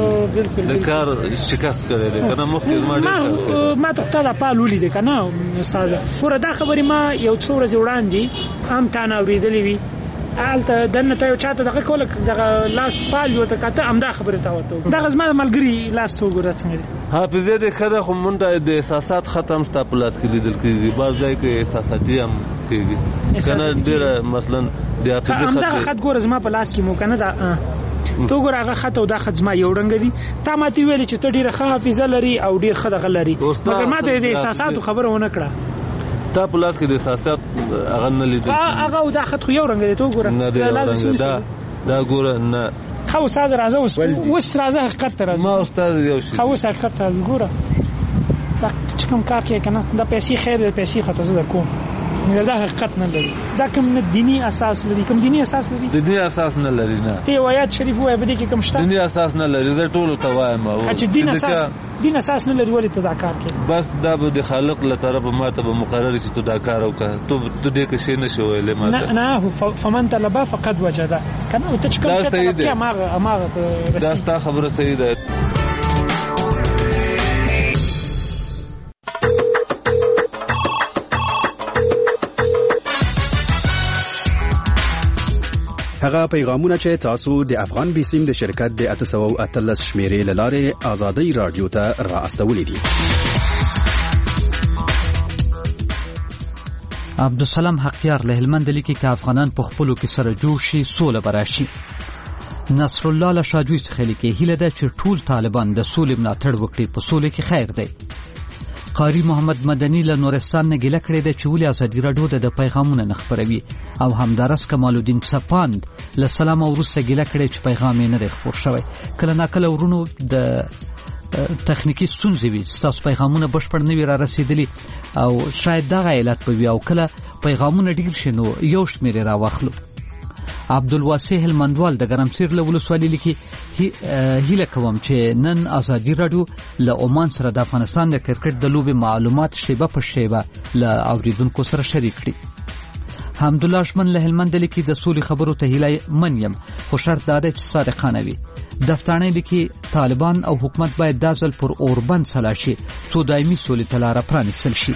شوي د کار شکست کړی دی که نه مخکې زما ډېر ما ته خو تا دا پال ولیدې که نه استاده ګوره دا خبرې ما یو څو ورځې وړاندې هم تا نه اورېدلې وي هلته دننه ته یو چاته دغه کوله دغه لاس پال ورته کاته همدا خبرې ته ورته دغه زما د ملګري لاس ته وګوره څنګه دی حافظې دې ښه ده خو مونږ د احساسات خط هم ستا په لاس کې لیدل کېږي بعض ځای کې احساساتي هم کېږي که نه ډېره مثلا د حافظې خط همدغه خط ګوره زما په لاس کې مو که نه دا ته وګوره هغه خط او دا خط زما یو رنګه دي تا ماته ویلې چې ته ډېره ښه حافظه لري او ډېر ښه دغه لري مګر ما ته د احساساتو خبره ونه کړه تا په لاس کې د احساسات هغه نه لیدل هغه او دا خط خو یو رنګه دی ته وګوره نه دی یو رنګه دا دا ګوره نه ښه استاد راځه اوس اوس راځه حقیقت ته راځه ما استاد یو شي ښه اوس حقیقت ته راځه ګوره دا چې کوم کار کوې که نه دا پیسې خیر دی پیسې خو ته زه در کوم دا حقیقت نه لري دا کوم نه دیني اساس لري کوم دیني اساس لري دیني اساس نه لري نه ته آیات شریف وایې په دې کې کوم شته دیني اساس نه لري زه ټولو ته وایم چې دین اساس دین اساس نه لري ولې ته دا کار کوې بس دا به د خالق له طرفه ماته به مقرر شي ته دا کار وکړه ته ته دې کې شی نه شې ویلی ماته نه فمن طلبه فقد وجده که نه ته چې کوم شی طلب کړې هماغه هماغه ته رسېږي دا ستا خبره صحیح ده هغه پیغامونه چې تاسو د افغان بیسیم د شرکت د اته سوه او اتلس شمیرې له لارې ازادۍ رادیو ته را استولې دي. عبدالسلام حقیار له هلمند لیکي چې افغانان په خپلو کې سره جوړ شي سوله به راشي. نصر الله له شاجوی څخه لیکي هیله ده چې ټول طالبان د سولې ملاتړ وکړي په سولې کې خیر دی. قاری محمد مدني له نورستان نه ګیله کړې ده چې ولې ازادي راډیو د پیغامونه نه خپروي او همدارس کمال الدین صفاند له سلام وروسته ګیله کړې چې پیغام یې نه دی خپور شوی. کله ناکله ورونو د تخنیکی ستونزې وي ستاسو پیغامونه بشپړ نه وي را رسېدلي او شاید دغه علت به وي او کله پیغامونه ډېر شي نو یو شمېر یې راواخلو. عبدالواسع هلمندوال د ګرمسیر له ولسوالۍ لیکي هیله کوم چې نن ازادي راډیو له عمان سره د افغانستان د کرکټ د لوبې معلومات شیبه په شیبه له اوریدونکو سره شریک کړي. حمدالله شمن له هلمند لیکي د سولې خبرو ته هیله من یم خو شرط دا دی چې صادقانه وي. دفترانه لیکي طالبان او حکومت باید دا ځل پر اوربند سلا شي څو دایمي سولې ته لاره پرانیستل شي.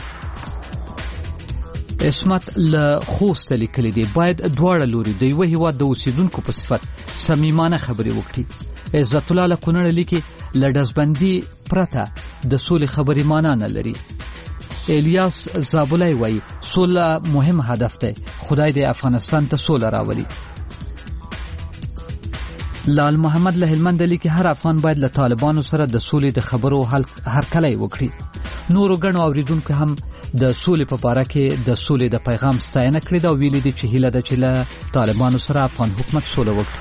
اسمت له خوست لیکلي دی باید دواړه لوري د یوه هیواد د اوسیدونکو په صفت صمیمانه خبرې وکړي. عزت الله له کونړ لیکي له ډزبندي پرته د سولې خبرې معنا نه لري. الیاس زابلای وایي سوله مهم هدف دی خدای دې افغانستان ته سوله راولي. لال محمد له هلمند لیکي هر افغان باید له طالبانو سره د سولې د خبرو هرکلی وکړي. نورو ګڼو اوریدونکو هم د سولې په باره کې د سولې د پیغام ستاینه کړې ده او ویلي دي چې هیله ده چې له طالبانو سره افغان حکومت سوله وکړي.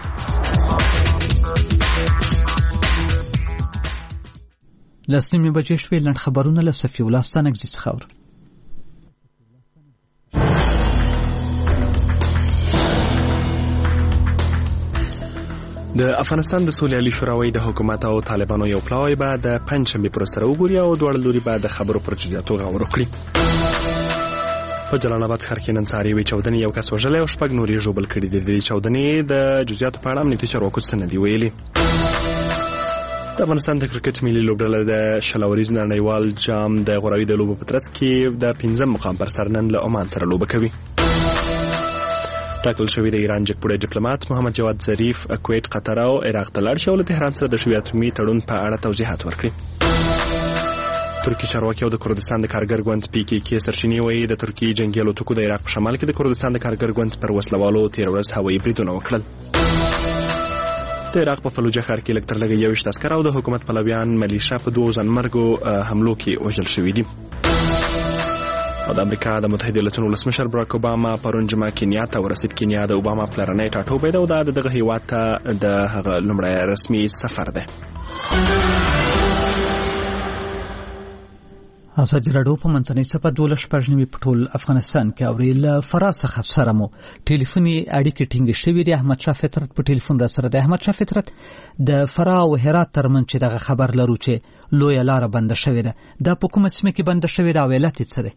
لس نیمې بجې شوې. لنډ خبرونه له صفي الله ستانکزي څخه اورو. د افغانستان د سولې عالی شورا د حکومت او طالبانو یو پلاوی به د پنځشنبې پر سره وګوري او دواړه لوري به د خبرو پر جدياتو غور وکړي. په جلال آباد ښار کې نن سهار یوې چاودنې یو کس وژلی او شپږ نور یې ژوبل کړي دي. د چاودنې د جزئیاتو په اړه امنیتي چارواکو څه نه دي ویلي. د افغانستان د کرکټ ملي لوبډله د شل اوریز نړیوال جام د غوراوي د لوبو په ترڅ کې د پنځم مقام پر سر نن له عمان سره لوبه کوي. ټاکل شوی د ایران جګپوړی ډیپلوماټ محمد جواد ظریف کویت، قطر او عراق ته لاړ شي او له تهران سره د شوی اتومي تړون په اړه توضیحات ورکړي. ترکی چارواکي او د کردستان د کارګر ګوند پی کې کې سرچینې وایي د ترکی جنگي الوتکو د عراق په شمال کې د کردستان د کارګر ګوند پر وسلوالو تیر ورځ هوایي بریدونه وکړل. د عراق په فلوجه ښار کې لږ تر لږه یوویشت عسکر او د حکومت پلویان ملیشه په دوو ځانمرګو حملو کې وژل شوي دي. او د امریکا د متحده ایالاتونو ولسمشر براک اوباما پرون جمعه کینیا ته ورسید. کینیا د اوباما پلرنی ټاټوبی ده او دا دغه هیواد ته د هغه لومړی رسمي سفر ده. ازادي راډیو په منځنۍ صفحه دولس شپږ نیمې په ټول افغانستان کې اوري. له فراه څخه سره مو ټلیفوني اړیکې ټینګې شوې دي. احمد شاه فطرت په ټلیفون را سره ده. احمد شاه فطرت، د فراه او هرات ترمنځ چې دغه خبر لرو چې لویه لاره بنده شوې ده، دا په کومه سیمه کې بنده شوې ده او علت یې څه دی؟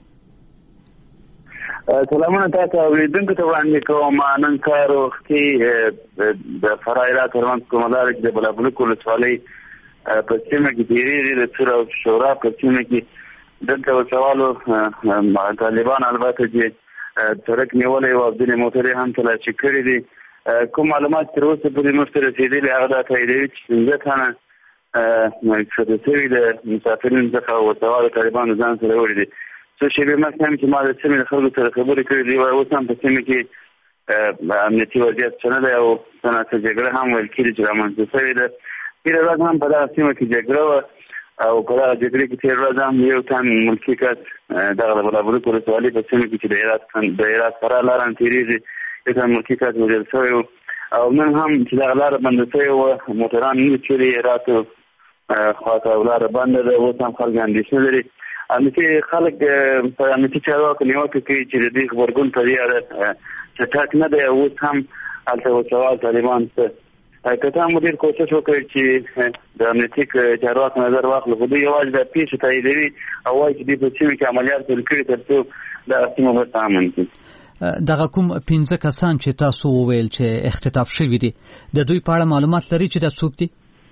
سلامونه تاسو اوریدونکو ته وړاندې کوم. نن کار وختي د فراه هرات ترمنځ کومه لاره چې د بلابلوک ولسوالۍ په سیمه کې تېرېږي د سور او شورا په سیمه کې دلته وسوالو طالبان البته چې سړک نیولی و او ځینې موټرې هم تلاشي کړي دي. کوم معلومات تر اوسه پورې موږ ته رسېدلي هغه دا تاییدوي چې پنځه تنه ښخ شوي د مسافرینو څخه وسوالو طالبانو ځان سره وړي دي. څو شېبې مخکې هم چې ما د سیمې د خلکو سره خبرې کړې دي، اوس هم په سیمه کې امنیتي وضعیت ښه نه دی او څه ناڅه جګړه هم ویل کېږي چې رامنځته شوې ده. تېره ورځ هم په دغه سیمه کې جګړه وه او په دغه جګړې کې تېره ورځ هم یو تن ملکي کس دغه د بلابلوک ولسوالۍ په سیمه کې چې د هرات د هرات فراه لاره هم تېرېږي یو تن ملکي کس وژل شوی و. او نن هم چې دغه لاره بنده شوې وه، موټران نه چوري هرات خواته لاره بنده ده. اوس هم خلک اندېښنه لري. امنیتي خلک په امنیتي چارواکو نیوکه کوي چې د دې غبرګون په اړه چټک نه دی. اوس هم هلته وسوال طالبان څه که هم مدیر کوشش وکړي چې د امنیتي چارواکو نظر واخلي، خو دوی یوازې د پیښې تاییدوي او وایي چې دوی په سیمه کې عملیات پیل کړي تر څو دغه سیمه ورته امن کړي. دغه کوم پنځه کسان چې تاسو وویل چې اختطاف شوي دي، د دوی په اړه معلومات لري چې دا څوک دي؟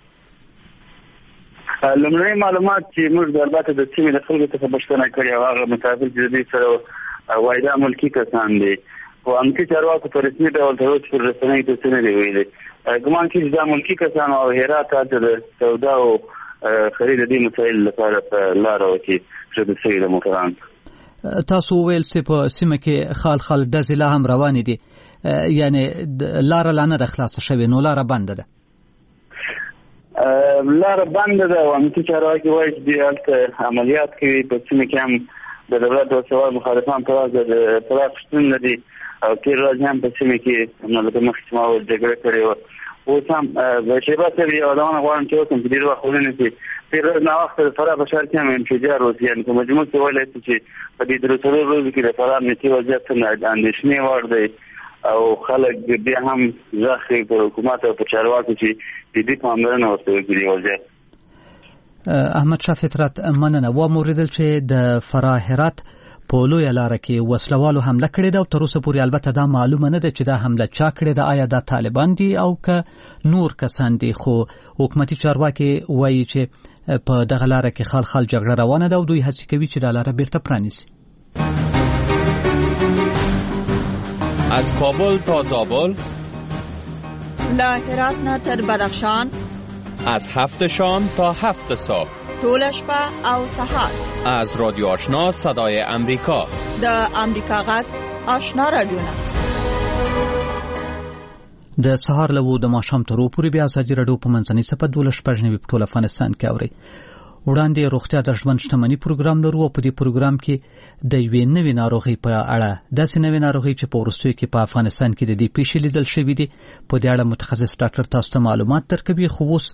لومړني معلومات چې موږ البته د سیمې د خلکو څخه پوښتنه کړې او هغه مسافر چې د دوی سره وایي دا ملکي کسان دي، خو امنیتي چارواکو په رسمي ډول تر اوسه پر رسنیو ته څه نه دي ویلي. ګمان کېږي چې دا ملکي کسان او هرات هلته د سودا او خرید د دې مسایلو لپاره په لاره وه چې ښودل شوي د موټران. تاسو وویل چې په سیمه کې خال خال ډزې لا هم روانې دي، یعنې لاره لا نه ده خلاصه شوې، نو لاره بنده ده. لاره بنده ده او امنیتي چارواکي وایي چې دوی هلته عملیات کوي. په سیمه کې هم د دولت د وسوال مخالفان پراخ پراخ شتون لري او تېر ورځ هم په سیمه کې لکه مخکې چې ما وویل جګړه کړې وه. اوس هم شیبه صاحب یو ادونه غواړم چې وکړم چې ډېر وخت ونه شي. تېر ورځ ناوخته د فراه په ښار کې هم انفجار وشي، یعنې په مجموع کې ویلی شو چې په دې درې څلور ورځو کې د فراه امنیتي وضعیت اندېښنې وړ دی او خلک بیا هم غږ کوي پر حکومت او پر چارواکو چې جدي پاملرنه ورته وکړي وضعیت. احمد شاه فطرت، مننه. واورېدل چې د فراه هرات په لویه لاره کې وسلوالو حمله کړې ده او تر اوسه پورې البته دا معلومه نه ده چې دا حمله چا کړې ده، آیا دا طالبان دي او که نور کسان دي. خو حکومتي چارواکي وایي چې په دغه لاره کې خال خال جګړه روانه ده او دوی هڅې کوي چې دا لاره بیرته پرانیسي. از کابل تا زابل، له هرات نه تر بدخشان، از هفت شام تا هفت صبح، ټول شپه او سهار. از رادیو آشنا صدای امریکا، د امریکا غږ آشنا رادیو. د سهار له د ماښام تر پورې بیا ازادي راډیو په منځنۍ صفحه دولس شپږ نوي په ټول افغانستان کې اورئ. وړاندې روغتیا د ژوند شتمنۍ پروګرام لرو او په دې پروګرام کې د یوې نوې ناروغۍ په اړه داسې نوې ناروغۍ چې په وروستیو کې په افغانستان کې د دې پیښې لیدل شوې دي په دې اړه متخصص ډاکټر تاسو ته معلومات درکوي. خو اوس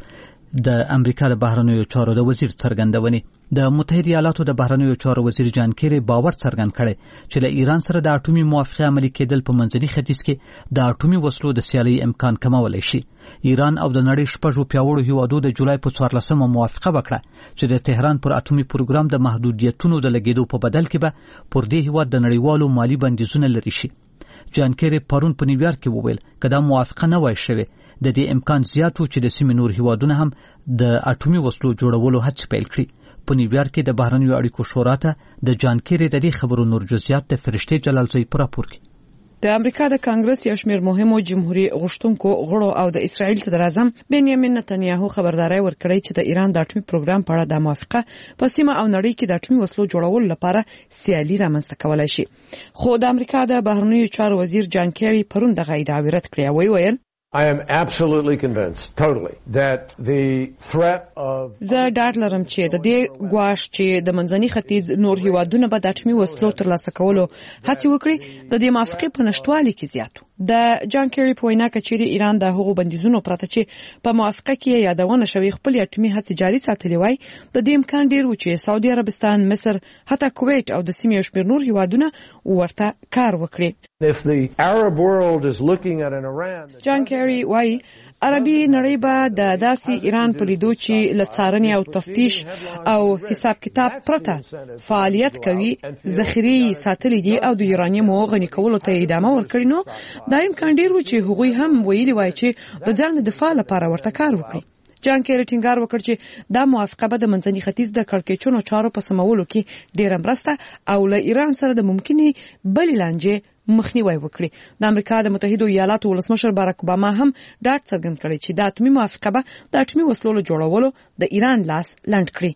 د امریکا د بهرنیو چارو د وزیر څرګندونې د متحده ایالاتو د بهرنیو چارو وزیر جان کیری باور څرګند کړی چې له ایران سره د اټومي موافقه عملي کېدل په منځني ختیځ کې د اټومي وسلو د سیالۍ امکان کمولی شي. ایران او د نړۍ شپږو پیاوړو هیوادو د جولای په څوارلسمه موافقه وکړه چې د تهران پر اټومي پروګرام د محدودیتونو د لګیدو په بدل کې به پر دې هیواد د نړیوالو مالی بندیزونه لري شي. جان کیری پرون په نیویارک کې وویل که دا موافقه نه وای شوې د دې امکان زیات و چې د سیمې نور هیوادونه هم د اټومي وسلو جوړولو هڅې پیل کړي. په نیویارک کې د بهرنیو اړیکو شورا ته د جان کیری د دې خبرو نور جزئیات د فرشتې جلالزی په راپور کې. د امریکا د کانګرس یو شمېر مهمو جمهوریت غوښتونکو غړو او د اسرایل صدر اعظم بنیامین نتنیاهو خبرداري ورکړې چې د ایران د اټومي پروګرام په اړه د موافقه په سیمه او نړۍ کې د اټومي وسلو جوړولو لپاره سیالي رامنځته کولای شي. خو د امریکا د بهرنیو چارو وزیر جان کیری پرون دغه ادعا رد کړې او ویل I am absolutely convinced, totally, that the threat of... زه ډاډ لرم چې د دې ګواښ چې د منځني ختیځ نور هیوادونه به د اټومي وسلو ترلاسه کولو هڅې وکړي د دې موافقې په نشټوالي کې زیات و. د جان کیری په وینا کچېرې ایران د هغو بندیزونو پرته چې په موافقه کې یادونه شوې خپل اټومي هڅې جاري ساتلې وای د دې امکان ډیر و چې سعودي عربستان، مصر، حتی کویت او د سیمې شمېر نور هیوادونه ورته کار وکړي. If the Arab world is looking at an Iran... جان کیری وای عربي نړۍ به د داسې ایران په لیدو چې له څارنې او تفتیش او حساب کتاب پرته فعالیت کوي ذخیرې ساتلې دي او د یورانیمو غني کولو ته ادامه ورکړي نو دا امکان ډیر و چې هغوی هم ویلي وای چې د ځان د دفاع لپاره ورته کار وکړي. جان کیری ټینګار وکړ چې دا موافقه به د منځني ختیځ د کړکېچونو چارو په سمولو کې ډیره مرسته او له ایران سره د ممکنې بلې لانجې مخنیوي وکړي. د امریکا د متحده ایالاتو ولسمشر باراک اوباما هم ډاډ څرګند کړی چې د اټومي موافقه به د اټومي وسلو جوړولو د ایران لاس لنډ کړي.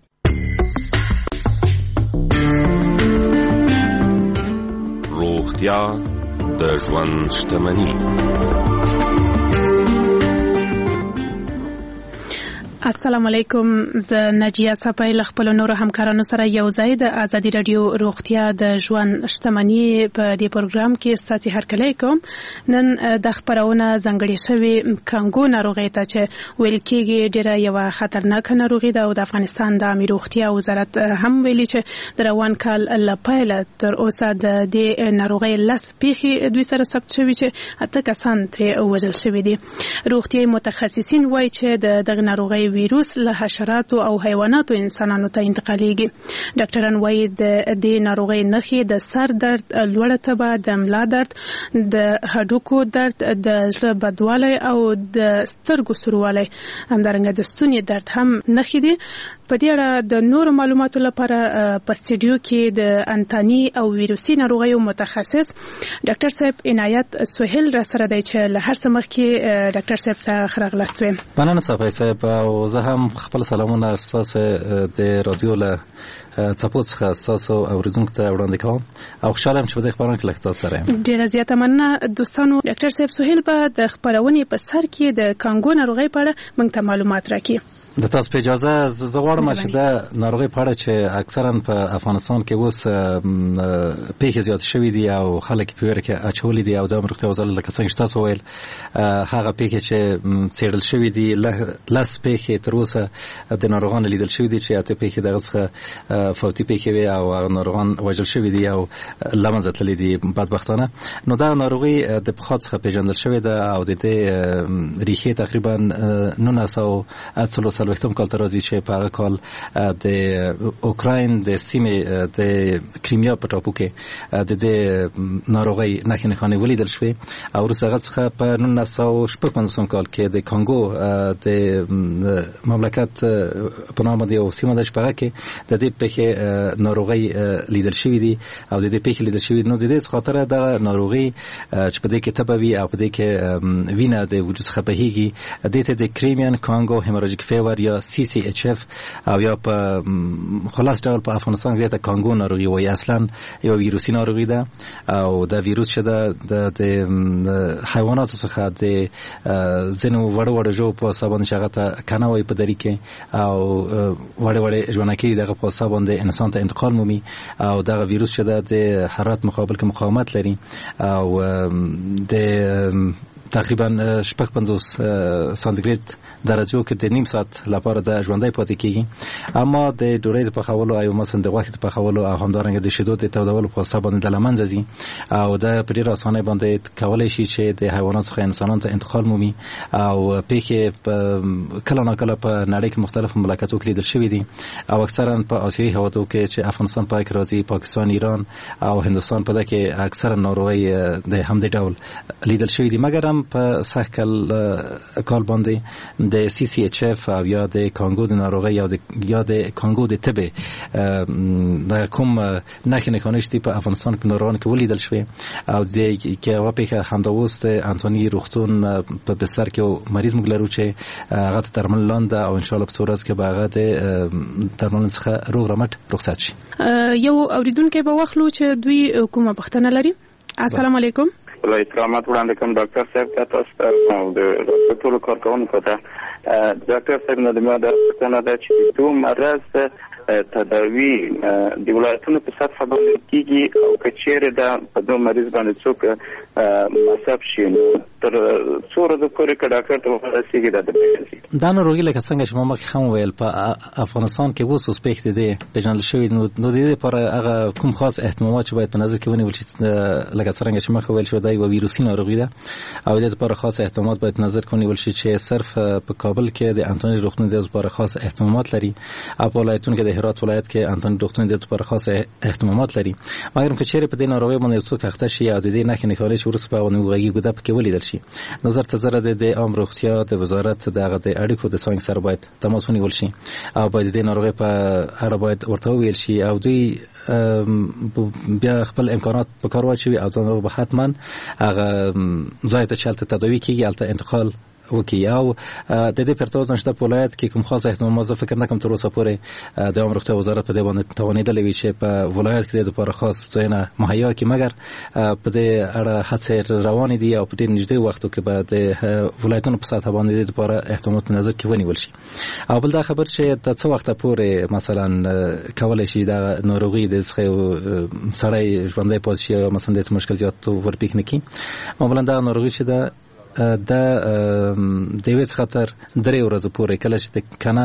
روغتیا د ژوند شتمني. السلام علیکم. زه نجیه صفای له خپل نورو همکارانو سره یو ځای د ازادي رادیو روغتیا د ژوند شتمني په دې پروګرام کې ستاسو هرکلی کوم. نن د خبرونه ځانګړې شوی کانګو ناروغي ته چې ویل کېږي ډیره یو خطرناک ناروغي ده او د افغانستان د عامه روغتیا وزارت هم ویلي چې د روان کال لپاره تر اوسه د دې ناروغي لس پیښې دوی سره ثبت شوي چې اته کسان ترې وژل شوي دي. روغتیايي متخصصین وایي چې د دغه ناروغي ویروس له حشراتو او حیواناتو انسانانو ته انتقالیږي. ډاکټران وایي د دې ناروغۍ نښې د سر درد، لوړه تبه، د ملا درد، د هډوکو درد، د زړه بدوالی او د سترګو سوروالی، همدارنګه د ستوني درد هم نښې دي. په دې اړه د نورو معلوماتو لپاره په سټډیو کې د انتاني او ویروسي ناروغیو متخصص ډاکټر صاحب عنایت سهیل را سره دی چې له هر څه مخکې ډاکټر صاحب ته ښه راغلاست وایم. مننه صفای صاحب او زه هم خپل سلامونه ستاسو د رادیو له څپو څخه ستاسو اوریدونکو ته وړاندې کوم او خوشاله یم چې په دې خبرونه کې له تاسو سره یم. ډېره زیاته مننه دوستانو. ډاکټر صاحب سهیل به د خپرونې په سر کې د کانګو ناروغۍ په اړه موږ ته معلومات راکړي. د تاسو په اجازه زه غواړم چې دا ناروغي په اړه چې اکثرا په افغانستان کې اوس پیښې زیات شوې دي او خلک په ویره کې اچولې دي او د امریکا وزارت لکه څنګه تاسو ویل هغه پیښې چې څېړل شوې دي لس پیښې تر اوسه د ناروغانو لیدل شوې دي چې اته پیښې دغه څخه فوتي پیښې وي او ناروغان وژل شوي دي او له منځه تللي دي بدبختانه. نو دا ناروغي د پخوا څخه پیژندل شوې ده او د دې ریښې تقریبا نولس سوه څلور څلوېښتم کال ته راځي چې په هغه کال د اوکراین د سیمې د کریمیا په ټاپو کې د دې ناروغۍ نښې نښانې ولیدل شوې او وروسته هغه څخه په نولس سوه شپږ پنځوسم کال کې د کانګو د مملکت په نامه د یو سیمه ده چې په هغه کې د دې پیښې ناروغۍ لیدل شوې دي او د دې پیښې لیدل شوې نو د دې خاطره دغه ناروغي چې په دې کې تبه وي او په دې کې وینه د وجود څخه بهیږي دې ته د کریمیان کانګو هیموراجیک فیور فیور یا سی سی اچ اف او یا په خلاص ډول په افغانستان کې د کانګو ناروغي وایي اصلا یو ویروسي ناروغي ده او دا ویروس چې د حیواناتو څخه د ځینو وړو وړو جو په سبب چې هغه ته کنه وایي په دری کې او وړو وړو ژوندکي دغه په سبب د انسان ته انتقال مومي او دغه ویروس چې د حرارت مقابل کې مقاومت لري او د تقریبا شپږ پنځوس سانتیګریډ درجو کې د نیم ساعت لپاره د ژوندۍ پاتې کیږي اما د ډوډۍ په پخولو او مثلا د غوښې په پخولو او همدارنګه د شیدو د تودولو په حساب باندې د لمنځه ځي او د په ډیر اسانه باندې کولای شي چې د حیواناتو څخه انسانانو ته انتقال مومي او پکې کله نه کله په نړۍ کې مختلف مملکتو کې لیدل شوی دي او اکثرا په آسیایي هیوادو کې چې افغانستان پای کې راځي پاکستان ایران او هندستان په دغه اکثرا ناروغي د همدې ډول لیدل شوی دي مګر هم په ساحل کال باندې د سی سی اچ اف او یا د کانګو د ناروغي یا د یا د کانګو د تبه د کوم نښې نښانې چې په افغانستان کې ناروغان کې ولیدل شوې او د کې واپیکه همداوست انټونی روختون په بسر کې مریض موږ لرو چې هغه ته درمل لاندې او ان شاء الله په صورت کې به هغه د درمل څخه روغ رمټ رخصت شي. یو اوریدونکو په وخت لو چې دوی کومه پښتنه لري. السلام علیکم. له احترامات وړاندې کوم ډاکټر صاحب ته تاسو ته د ټولو کارکونکو ته ډاکټر صاحب نه د ماده څنګه د چې دوه مرز تداوی د ولایتونو په سطح باندې کیږي او کچېره د په دوه مریض باندې څوک مصاب شي تر څوره د پورې کډا کړته ورسیږي د دا ناروغي لکه څنګه چې ما مخکې هم ویل په افغانستان کې وو سسپیکټ دي پیژندل شوی نو د دې لپاره هغه کوم خاص احتمالات چې باید په نظر کې ونیول شي لکه څنګه چې مخکې ویل شو دا یو ویروسي ناروغي ده او د دې لپاره خاص احتمالات باید نظر کې ونیول شي چې صرف په کابل کې د انټونی روختون د لپاره خاص احتمالات لري او په ولایتونو کې د هرات ولایت کې انټونی روختون د لپاره خاص احتمالات لري مګر که چیرې په دې ناروغي باندې څوک اخته شي او د دې نه کې نکاله شي ورسره په ونوغي ګوده پکې ولیدل شي نظر تزره د عام روغتیا د وزارت دغه د اړیکو د څنګه سره باید تماس ونیول شي او باید د ناروغي په اړه باید ورته ویل شي او دوی بیا خپل امکانات په کار واچوي او دا ناروغ به حتما هغه ځای ته چلته تداوی کیږي البته انتقال وکي او د دې پرتو نشته په ولایت کې کوم خاص احتمال زه فکر نکوم تر اوسه پورې د عام روغتیا وزارت په دې باندې توانیدلې وي چې په ولایت کې د لپاره خاص ځایونه مهیا کړي مګر په دې اړه هڅې روانې دي او په دې نږدې وختو کې به د ولایتونو په سطح باندې د لپاره احتمالات نظر کې ونیول شي او بل دا خبر چې د څو وخت پورې مثلا کولای شي د ناروغي د څخه سړی ژوندۍ پاتې شي مثلا د مشکل زیات ورپیک نه کی معمولا دا ناروغي چې دا د دیویت خطر درې ورځې پورې کله چې د کنه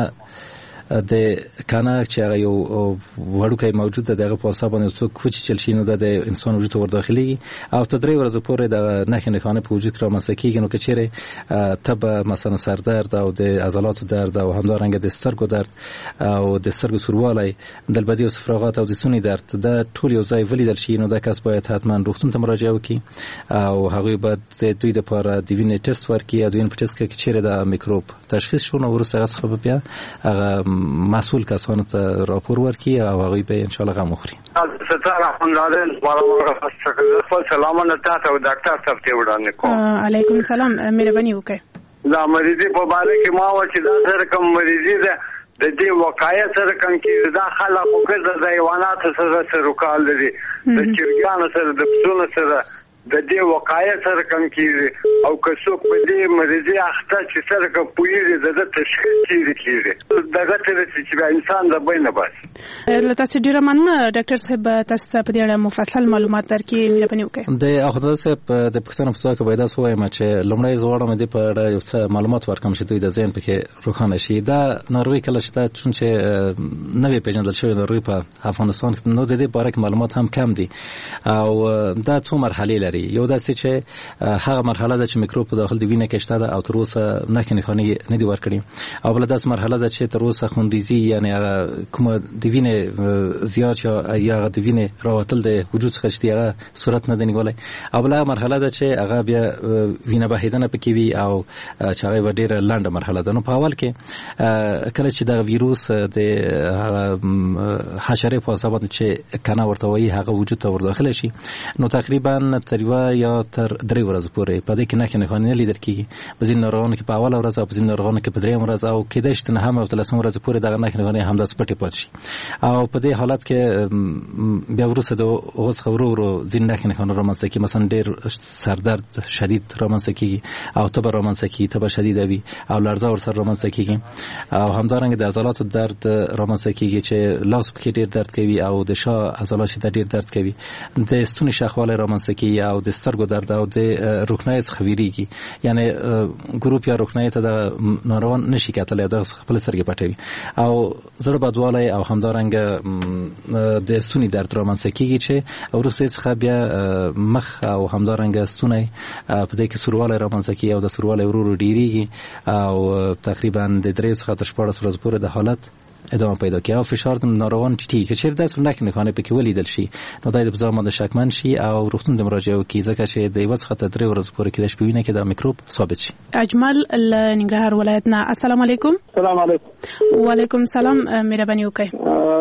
د کنه چې هغه یو وړوکی موجود ده دغه په حساب باندې څوک کوچ چل شي نو د انسان وجود ور داخلي او تر درې ورځې پورې د نښې نښانې په وجود کې رامنځته کیږي نو که چیرې تب مثلا سر درد او د عضلاتو درد او همدارنګه د سترګو درد او د سترګو سوروالی د البدی او فراغات او د سونی درد د ټول یو ځای ولیدل شي نو د کس باید حتما روغتون ته مراجعه وکړي او هغه باید د دوی لپاره د وینې ټیسټ ورکړي او د وینې ټیسټ کې چیرې د میکروب تشخیص شو نو ورسره څه بیا هغه مسئول کسانو ته راپور ورکړي او هغه به ان شاء الله غو مخري ستاره الحمدلله مالامه خپل سلامونه تاسو ډاکټر صاحب ته وړاندې کوم علیکم السلام مهرباني وکړئ دا مریضي په باره کې ما و چې دا سره کوم مریضي ده د دې وقایع سره کوم کې دا خلک او کړه د حیوانات سره سره کال لري د چرګانو سره د پسونو سره د دې وقایع سره کوم کې او که څوک په دې مریضي اخته چې سره کوم پویږي د تشخیص کیږي دغه تر چې انسان د بینه بس لته چې ډیره مننه ډاکټر صاحب تاسو ته په دې اړه مفصل معلومات درکې مهرباني وکړئ د اخوذ صاحب د پښتون په څوک باید تاسو وایم چې لمړی زوړم دې په اړه یو څه معلومات ورکم چې دوی د ذهن پکې روښانه شي دا ناروغي کله چې دا چون چې نوې پیژندل شوی ناروغي په افغانستان کې نو د دې باره کې معلومات هم کم دي او دا څو مرحلې لري یو داسې چې هغه مرحله ده چې میکروب په داخل د وینې کې شته او تر اوسه نښې نښانې نه دي ورکړي او بل داسې مرحله ده چې تر اوسه خوندیزي یعنی هغه کوم د وینې زیات یا د وینې راوتل د وجود څخه چې هغه صورت نه دی نیولای او بل مرحله ده چې هغه بیا وینه بهیدنه پکې وي او چې هغه ډیره لنډه مرحله ده نو په اول کې کله چې د ویروس د حشره په حساب چې کنه ورته وایي هغه وجود ته ور داخله شي نو تقریبا تر تر یو یا تر درې ورځې پورې په دې کې نه کې نه لیدل کیږي په ځینو ناروغانو کې په اوله ورځ او په ځینو ناروغانو کې په درېم ورځ او کېدای شي نه هم په لسمه ورځ پورې دغه نه کې همداسې پټې پاتې شي او په دې حالت کې بیا وروسته د اوس خبرو ورو ځین نه کې نه رامنځته کیږي مثلا ډېر سردرد شدید رامنځته کیږي او تبه رامنځته کیږي تبه شدیده وي او لړزه ورسره رامنځته کیږي او همدارنګه د عضلاتو درد رامنځته کیږي چې لاس کې ډېر درد کوي او د شا عضلات چې ډېر درد کوي د ستوني شاخواله رامنځته کیږي او د سترګو درد او د روښنايي څخه ویریږي یعنی ګروپ یا روښنايي ته د ناروغان نشي کتلی د خپل سرګې پټوي او زړه بدوالی او همدارنګه د ستوني درد رامنځته کیږي چې وروسته څخه بیا مخ او همدارنګه ستوني په دې کې سورواله رامنځته کیږي او د سورواله ورو ډیریږي او تقریبا د درې څخه تر شپږ ورځې پورې د حالت ادامه پیدا کوي او فشار د ناروغان ټیټي چې چیرته داسې نه کنه کنه پکې ولیدل شي نو دای د بځا باندې شکمن شي او روغتون د مراجعه وکړي ځکه چې د یو څخه تر درې ورځې پورې کې د شپوینه کې د میکروب ثابت شي. اجمل ننګرهار ولایتنا السلام علیکم. السلام علیکم. وعلیکم السلام مهرباني وکړئ.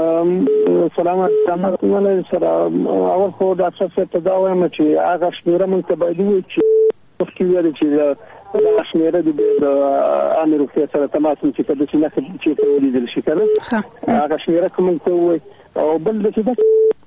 سلام علیکم سره اول خو د اساس ته دا وایم چې هغه شمیره مونږ ته باید وي چې وخت ویل چې دا شمیره د امیر روغتیا سره تماس چې په دې نه چې په ولیدل شي کنه هغه شمیره کوم ته وي او بل د څه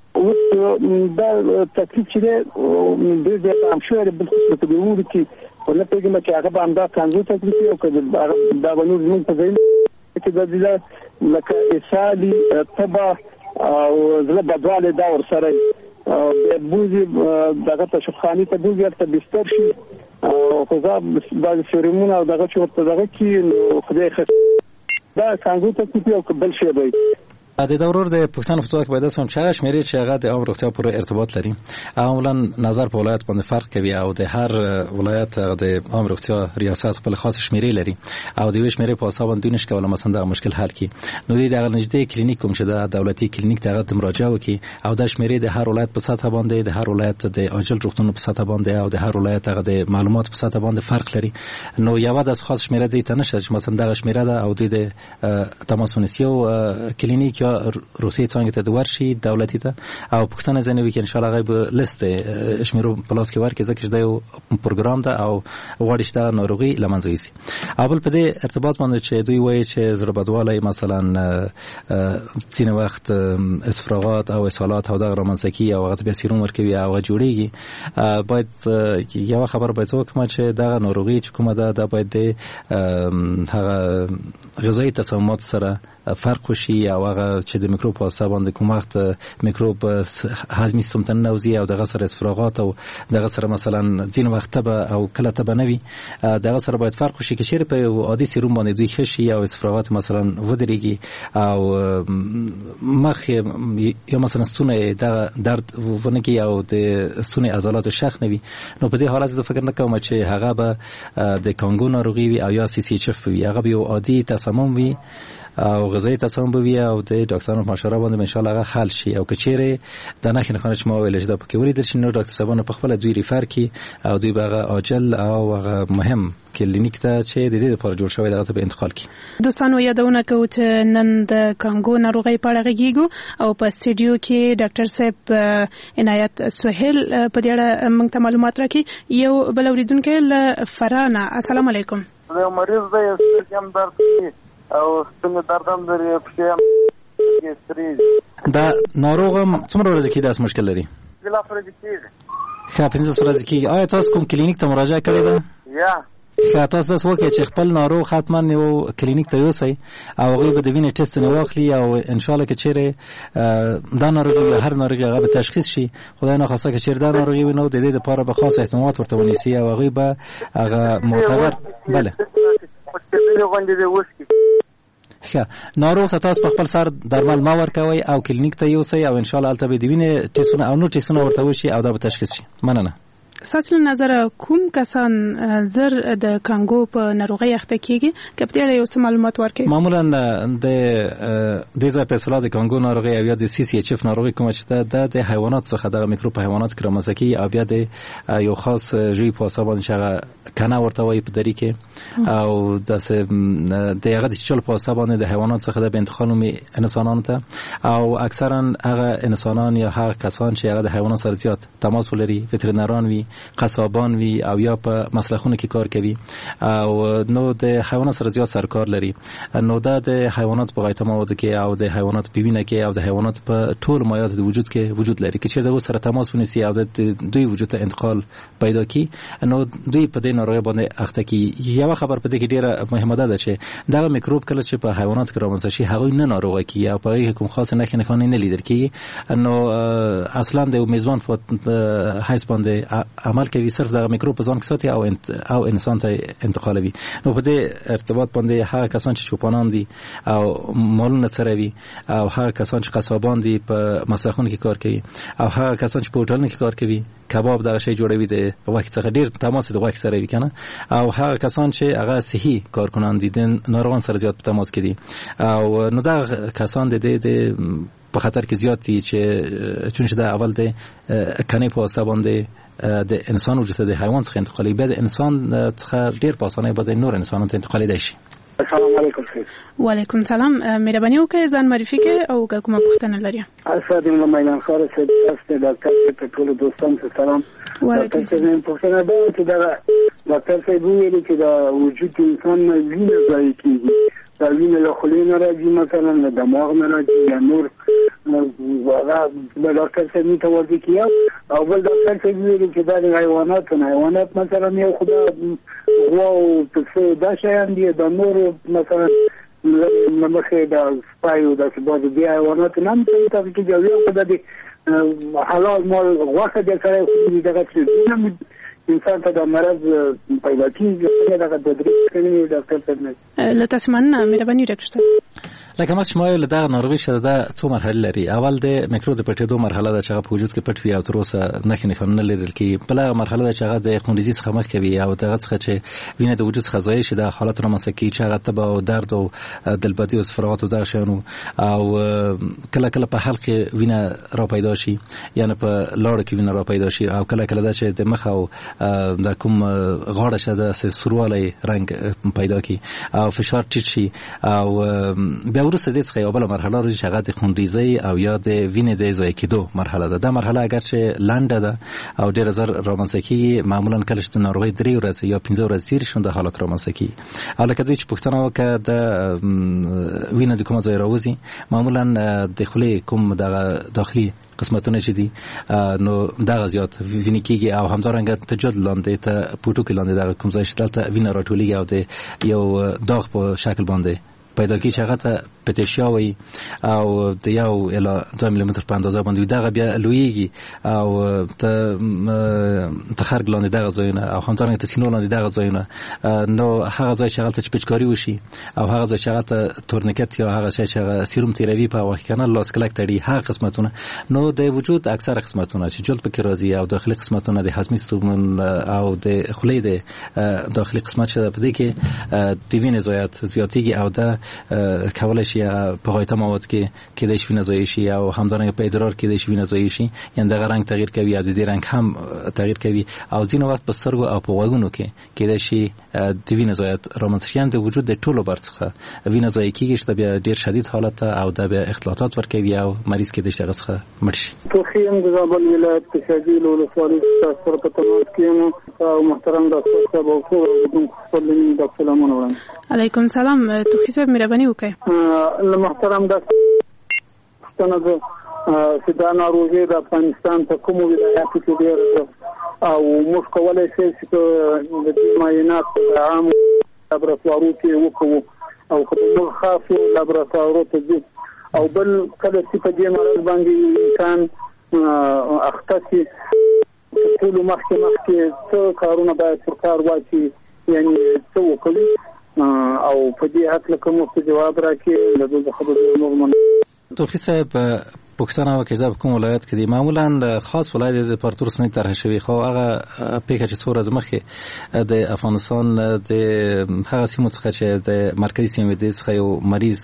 دا تکلیف چې د دې هم شوی بل څه په دې وړي کې ولې په دې چې هغه باندې دا څنګه تکلیف یو کړي دا ونور زموږ په ځای کې د دې لکه اسالي تبا او زله بدواله دا ور سره د بوزي دغه تشخیصي ته بوزي ته بستر شي او خو دا سیریمونه او دغه چورته دغه کې خدای خیر دا څنګه ته کیږي او بل شی دی د دورور د پښتون فتوا کې باید سم چې شمیرې چې هغه د عام روغتیا پورې ارتباط لري اولا نظر په ولایت باندې فرق کوي او د هر ولایت د عام روغتیا ریاست خپل خاص شمیرې لري او د ویش شمیرې په اساس باندې نشي کولای مثلا دا مشکل حل کړي نو د هغه نږدې کلینیک کوم چې د دولتي کلینیک ته د مراجعه وکړي او د شمیرې د هر ولایت په سطح باندې د هر ولایت د عاجل روغتون په سطح باندې او د هر ولایت هغه د معلومات په سطح باندې فرق لري نو یو د خاص شمیرې د ته نشي چې مثلا د شمیرې ده او د تماسونسیو کلینیک روسي څنګه ته د ورشي دولتي ته او پښتنه ځنوي کې ان شاء الله غیب لیست شمیرو پلاس کې ورکه ځکه چې دا یو پروګرام ده او غواړي چې دا ناروغي لمنځه یوسي اول په دې ارتباط باندې چې دوی وایي چې زړبدواله مثلا ځینې وخت اسفراغات او اسهالات او د رمنسکی او هغه بیا سیروم ورکوي او جوړیږي باید یو خبر باید وکړم چې دا ناروغي چې کومه ده دا باید هغه غذایی تسممات سره فرق وشي او هغه چې د میکروب په اساس باندې کوم وخت میکروب هضمي سیستم ته نوځي او دغه سره اسفراغات او دغه سره مثلا ځین وخت به او کله ته بنوي دغه سره باید فرق وشي چې چیرې په عادي سیروم باندې دوی خشي او اسفراغات مثلا ودرېږي او مخ یا مثلا ستونه درد ونکي او د ستونه عضلات شخ نوي نو په دې حالت زه فکر نه کوم چې هغه به د کانګو ناروغي وي او یا سی سی اچ اف وي هغه به عادي تسمم وي او غذایی تسمم به وي او د ډاکټرانو مشوره باندې ان شاء الله هغه حل شي او کچېره د نه خنه چې ما ویل چې دا پکې ولیدل شي نو ډاکټر صاحبانو په خپل دوی ریفر کی او دوی به عاجل او هغه مهم کلینیک ته چې د دې لپاره جوړ شوی دغه به انتقال کی. دوستانو یادونه کوو چې نن د کانګو ناروغي په اړه غږیږو او په استډیو کې ډاکټر صاحب عنایت سہیل په دې اړه موږ ته معلومات راکړي یو بل اوریدونکو له فرانه السلام علیکم. یو مریض دی چې هم درد او څنګه دردم لري په کې ستري دا ناروغم څومره ورځې کې داس مشکل لري؟ بلا فرض کېږي. ښه پنځه ورځې کې آیا تاسو کوم کلینیک ته مراجعه کړې ده؟ یا ښه تاسو داس وکړئ چې خپل ناروغ حتما یو کلینیک ته یوسئ او هغوی به د وینې ټیسټ نه واخلي او ان شاء الله که چیرې دا ناروغي هر ناروغي هغه به تشخیص شي خدای ناخواسته که چیرې دا ناروغي وي نو د دې لپاره به خاص اهتمامات ورته ونیسي او هغوی به هغه معتبر بله ښه ناروغ ته تاسو په خپل سر درمل ما ورکوي او کلینیک ته یوسئ او ان شاء الله البته به د وینې ټیسټونه او نور ټیسټونه ورته وشي او دا به تشخیص شي. مننه. ساسل نظر کوم کسان زر د کانګو په ناروغي اخته کیږي کپټیر یو څه معلومات ورکړي؟ معمولا د د ځای په اصطلاح د کانګو ناروغي او یا د سی سی ایچ اف ناروغي کوم چې د د حیوانات څخه د میکروب حیوانات کرامزکی او بیا د یو خاص ژوي په حساب باندې چې کنه ورته وایي په دری کې او د د هغه د چل په حساب باندې د حیوانات څخه د انتقال می انسانانو ته او اکثرا هغه انسانان یا هغه کسان چې هغه د حیوانات سره زیات تماس ولري وترنران وي قصابان وي او یا په مسلخونو کې کار کوي او نو د حیوانات سره زیات سرکار لري نو دا د حیوانات په غایطه مواد کې او د حیوانات په وینه کې او د حیوانات په ټول مایعات د وجود کې وجود لري چې د سره تماس ونیسي او د دوی وجود ته انتقال پیدا کی نو دوی په دې ناروغي باندې اخته کی. یو خبر په دې کې ډیره مهمه ده چې دا میکروب کله چې په حیوانات کې رامنځته شي هغه نه ناروغي کی او په کوم خاص نه کې نه نه لیدل کی نو اصلا د میزبان په حیث باندې عمل کوي صرف دا میکروب په ځان کې ساتي او او انسان ته انتقالوي. نو په دې ارتباط باندې هغه کسان چې چوپانان دي او مالونه څروي او هغه کسان چې قصابان دي په مساخونو کې کار کوي او هغه کسان چې په هوټلونو کې کار کوي کباب دا شی جوړوي د وخت څخه ډیر تماس د وخت سره وي کنه او هغه کسان چې هغه صحي کارکنان دي د ناروغان سره زیات په تماس کې دي او نو دا کسان د د په خطر کې زیات دي چې چون چې دا اول د کنه په واسطه باندې د انسان وجود ته د حیوان څخه انتقالي به د انسان څخه ډیر په اسانه به د نور انسانانو ته انتقالي دی شي. السلام علیکم. وعلیکم سلام. مهرباني وکړئ ځان معرفي کړئ او کومه پوښتنه لري؟ اسد له میدان خار څخه است ډاکټر په ټول دوستانو ته سلام. وعلیکم سلام. پوښتنه ده چې دا ډاکټر صاحب ویلي چې دا وجود انسان وینه ځای کیږي دا وینه له خولې نه راځي مثلا له دماغ نه راځي یا نور هغه د ډاکټر صاحب متوازی کیو او بل ډاکټر صاحب ویلي چې دا د حیوانات نه حیوانات مثلا یو خدا وو څه دا شیان دي د نور مثلا مخه دا سپایو د سبب دي حیوانات نه ته چې یو خدا دي حلال مال غوښه د سره دغه څه انسان ته د مرض پیدا کیږي دا د درې کړي ډاکټر صاحب له تاسو مننه مهرباني ډاکټر صاحب. لکه ما شمایو له دغه ناروغي شته دا څو مرحله لري. اول د میکروب د پټېدو مرحله ده چې هغه په وجود کې پټ وي او تر اوسه نښې نښانونه نه لرل کېږي. بله مرحله ده چې هغه د خونریزي څخه مخ کوي او دغه څخه چې وینه د وجود څخه ضایع شي دا حالت رامنځته کېږي چې هغه تبه او درد او دلبدي او صفرات او دغه شیانو او کله کله په حلق کې وینه را پیدا شي یعنی په لاړو کې وینه را پیدا شي او کله کله دا چې د مخ او د کوم غاړه شته سوروالی رنګ پیدا کی او فشار ټیټ شي او بیا وروسته د څه یو بل مرحله راځي چې هغه د خونریزي او یا د وینې د ضایع کېدو مرحله ده. دا مرحله اگر چې لنډه ده او ډېر زر رامنځته کېږي معمولا کله چې د ناروغۍ درې ورځې یا پنځه ورځې تېرې شي د حالت رامنځته کېږي. او لکه دوی چې پوښتنه وکړه د وینه د کومه ځای راوځي معمولا د خولې کوم دغه داخلي قسمتونه چې دي نو دغه زیات وینې کېږي او همدارنګه تجد لاندې ته پوټو کې لاندې دغه کوم ځای چې دلته وینه راټولېږي او د یو داغ په شکل باندې پیدا کی چې هغه ته پټیشیا وي او د یو الی دوه میلی متر په اندازه باندې دغه بیا لویږي او ته تخرګ لاندې دغه ځایونه او همدارنګه تسینو لاندې دغه ځایونه نو هغه ځای چې هغه ته پچکاری وشي او هغه ځای چې هغه ته تورنیکټ یا هغه شی چې هغه سیروم تیروي په واقع کنه لاس کلک تړي هغه قسمتونه نو د وجود اکثر قسمتونه چې جلد پکې راځي او داخلي قسمتونه د هضمي سیستم او د خولې د داخلي قسمت چې په دې کې د وینې زیات زیاتېږي او دا کولای شي په غایطه مواد کې کې د شوینه ضایع شي او همدارنګه په ادرار کې د شوینه ضایع شي یعنی دغه رنګ تغییر کوي او د دې رنګ هم تغییر کوي او ځینې وخت په سترګو او په غوږونو کې کې د شي د وینې ضایعات رامنځته شي د وجود د ټولو برخه وینه ضایع کیږي چې بیا ډیر شدید حالت او د بیا اختلاطات ورکوي او مریض کې د شغه څخه مړ شي. توخیم د زابل ولایت کې شدید ولسوالۍ سره په تماس کې او محترم ډاکټر صاحب او کوم خپلین د سلامونه وړاندې. علیکم سلام. توخی صاحب مهرباني وکړئ. له محترم ډاکټر ستنه چې دا ناروغي د افغانستان په کومو ولایاتو کې ډېره او موږ کولای شو چې د دې معاینات په عام لابراتوارو کې وکړو او کوم خاصو لابراتوارو ته ځي او بل کله چې په دې مرض باندې انسان اخته شي ټول مخکې مخکې څه کارونه باید پر کار واچي یعنی څه وکړي او په دې حق له کوم څه جواب راکړي له دې خبرو نور من. توخی صاحب پښتنه وکړه کوم ولایت کې دی معمولا خاص ولایت د پارتور سنې طرح شوی خو هغه پیکه چې څو ورځې مخکې د افغانستان د هغه سیمو څخه چې د مرکزي سیمې د څخه یو مریض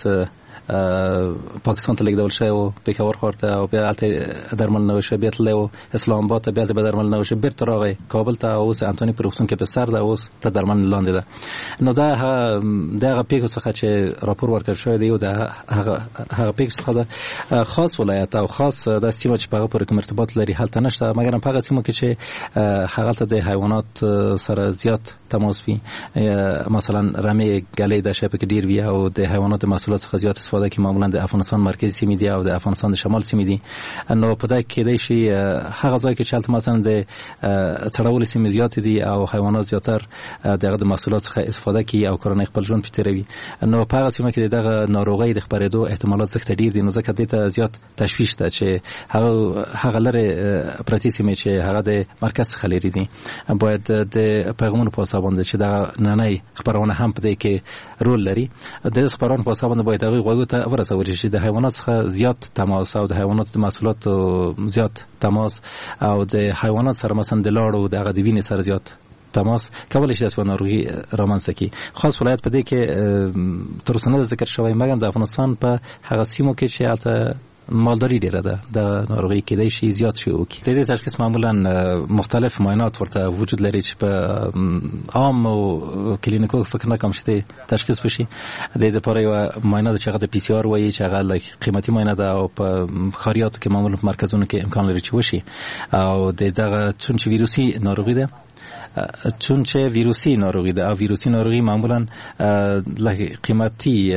پاکستان ته لیږدول شوی و پېښور ښار ته او بیا هلته درمل نه وشو بیا تللی و اسلام آباد ته بیا به درمل نه وشو بیرته راغی کابل ته اوس انتوني په روغتون کې په سر ده اوس ته درمل لاندې ده نو دا د هغه پېښو څخه چې راپور ورکړل شوی دی او د هغه هغه پېښو څخه ده خاص ولایت او خاص د سیمه چې په هغه پورې کوم ارتباط لري هلته نشته مګر په هغه سیمه کې چې هغه ته د حیوانات سره زیات تماس وي مثلا رمې ګلې د شپه کې ډیر وي او د حیوانات محصولات څخه زیات استفاده کې معمولا د افغانستان مرکزي سیمې دي او د افغانستان د شمال سیمې دي نو په دا کې دی شي هغه ځای کې چې هلته مثلا د څړول سیمې زیات دي او حیوانات زیاتر دغه د محصولات څخه استفاده کوي او کورنۍ خپل ژوند پې تیروي نو په هغه سیمه کې دغه ناروغۍ د خپرېدو احتمالات زیات ډیر دي نو ځکه دې ته زیات تشویش ده چې هغه هغه لري پرتی سیمې چې هغه د مرکز څخه لري دي باید د پیغامونو په اساس باندې چې دا نننۍ خبرونه هم په دې کې رول لري د خبرونو په اساس باندې باید هغه غوږو ته ورسول شي د حیوانات څخه زیات تماس او د حیوانات د محصولات زیات تماس او د حیوانات سره مثلا د لاړو د هغه د وینې سره زیات تماس کولای شي د ناروغي رامنځته کړي خاص ولایت په دې کې تر اوسه نه ذکر شوی مګر د افغانستان په هغه سیمو کې چې هلته مالداري ډیره ده د ناروغي کېدای شي زیات شي وکړي د دې تشخیص معمولا مختلف معاینات ورته وجود لري چې په عام او کلینیکو فکر نه کوم چې تشخیص وشي د دې لپاره یو معاینه چې هغه د پی سی آر وایي چې هغه لکه قیمتي معاینه ده او په خاریاتو کې معمولا په مرکزونو کې امکان لري چې وشي او د دغه چون چې ویروسي ناروغي ده چون چې ویروسي ناروغي ده او ویروسي ناروغي معمولا لکه قیمتي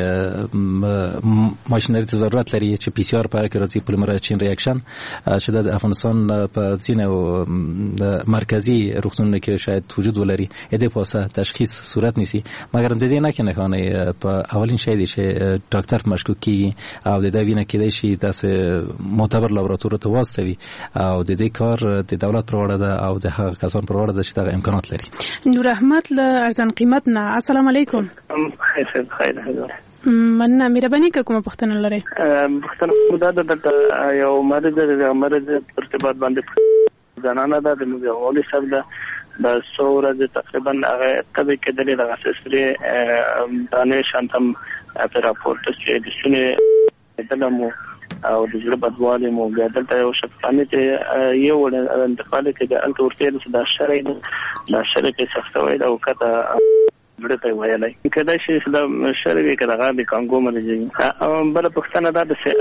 ماشینری ضرورت لري چې پی سی آر په کې راځي پلیمرایز چین ریاکشن چې د افغانستان په ځینې مرکزي روغتونونو کې شاید وجود ولري د دې په اساس تشخیص صورت نیسي مګر د دې نه کې نه خانه په اولین شی دی چې ډاکټر مشکوک کیږي او د دې وینه کې دی شي د معتبر لابراتوار ته واستوي او د دې کار د دولت پر وړاندې ده او د هغه کسان پر وړاندې ده چې دا امکانات لري نور احمد له ارزان قیمت نه السلام علیکم خیر خیر حضور مننه مهرباني کوم پښتنه لري پښتنه خدا د یو مرز د مرز ارتباط باندې ځانانه ده د مولوی صاحب ده د سورج تقریبا هغه کبه کې د لږه سسري دانه شانتم په راپورټ چې د شنه دلمو او د جوړ بدواله مو ګټل ته او شپانه ته یو ول انتقال کې د الته ورته د شرعي د شرعي په سختوي او کته ورته وایي کله چې د شرعي کې دغه د کانګو مرجي بل پښتنه دا د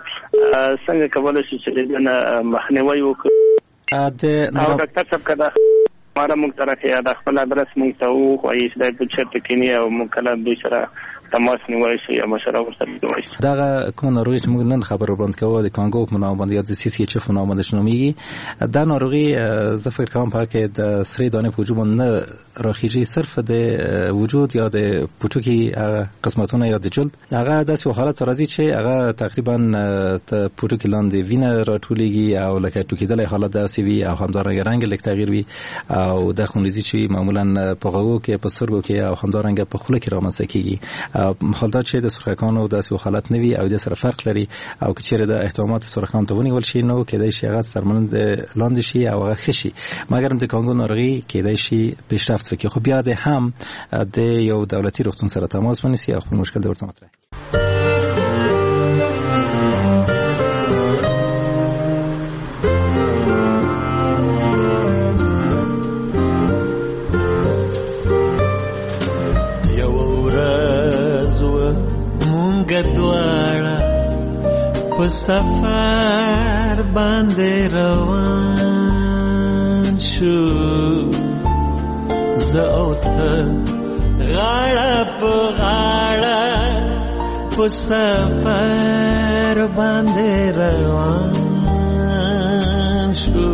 څنګه کولای شي چې د مخنیوي وکړي او ډاکټر صاحب کده ماره موږ طرفه د خپل ادرس موږ ته وو خو یې د پچت کینی او موږ کله دوی سره تماس نیوي شي یا مشوره ورسره کوي دا کوم ناروغي چې موږ نن خبر وړاندې کوو د کانګو په نوم باندې یا د سی سی ایچ اف په نوم باندې شنومېږي دا ناروغي زه فکر کوم په کې د سری دانې په وجود نه راخیږي صرف د وجود یا د پوټوکي قسمتونه یا د جلد هغه داسې حالت راځي چې هغه تقریبا ته پوټوکي لاندې وینه راټولېږي او لکه ټوکېدلې حالت داسې وي او همدارنګه رنګ لیک تغییر وي او د خونریزي چې معمولا په غوږو کې په سترګو کې او همدارنګه په خوله کې رامنځته کیږي حالت چې د سرخکانو داسې حالت نوي او د سره فرق لري او که چیرې د احتمالات سرخکان ته ونیول شي نو کېدای شي هغه درملند لاندې شي او هغه خشي مګر د کانګو ناروغي کېدای شي پیشرفت وکړي خو بیا د هم د یو دولتي روغتون سره تماس ونیسي او خپل مشکل ورته مطرح په سفر باندې روان شو زه او ته غاړه په غاړه په سفر باندې روان شو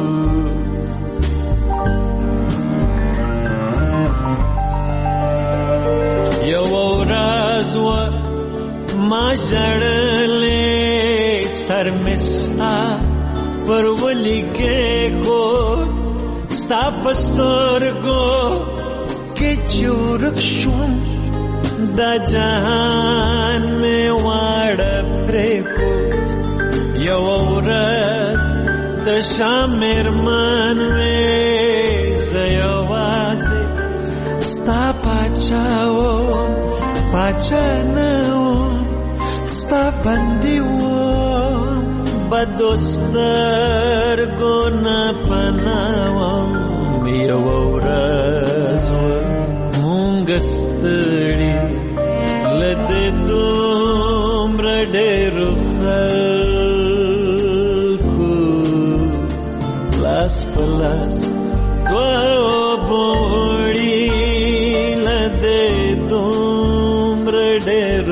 یو ورځ و ما ژړلې سر مستا پر ولګې کو ستا پسترګو کې چورک شوم دا جهان مې واړه پرې کو یو شامر من وې زيوازه ستا پاچاو پاچا نو ستا بندي و بدوستر ګنا پناو یو ورځ مونږ ستړي لته دومره ډېر Las pelas dua bodi la de dombre der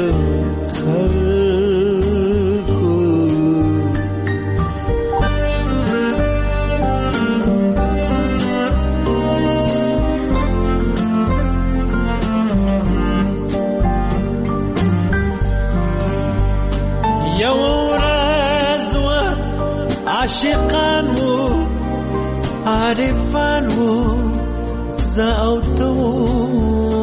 khalku ya razwa ashiqan عارفان و زاوتو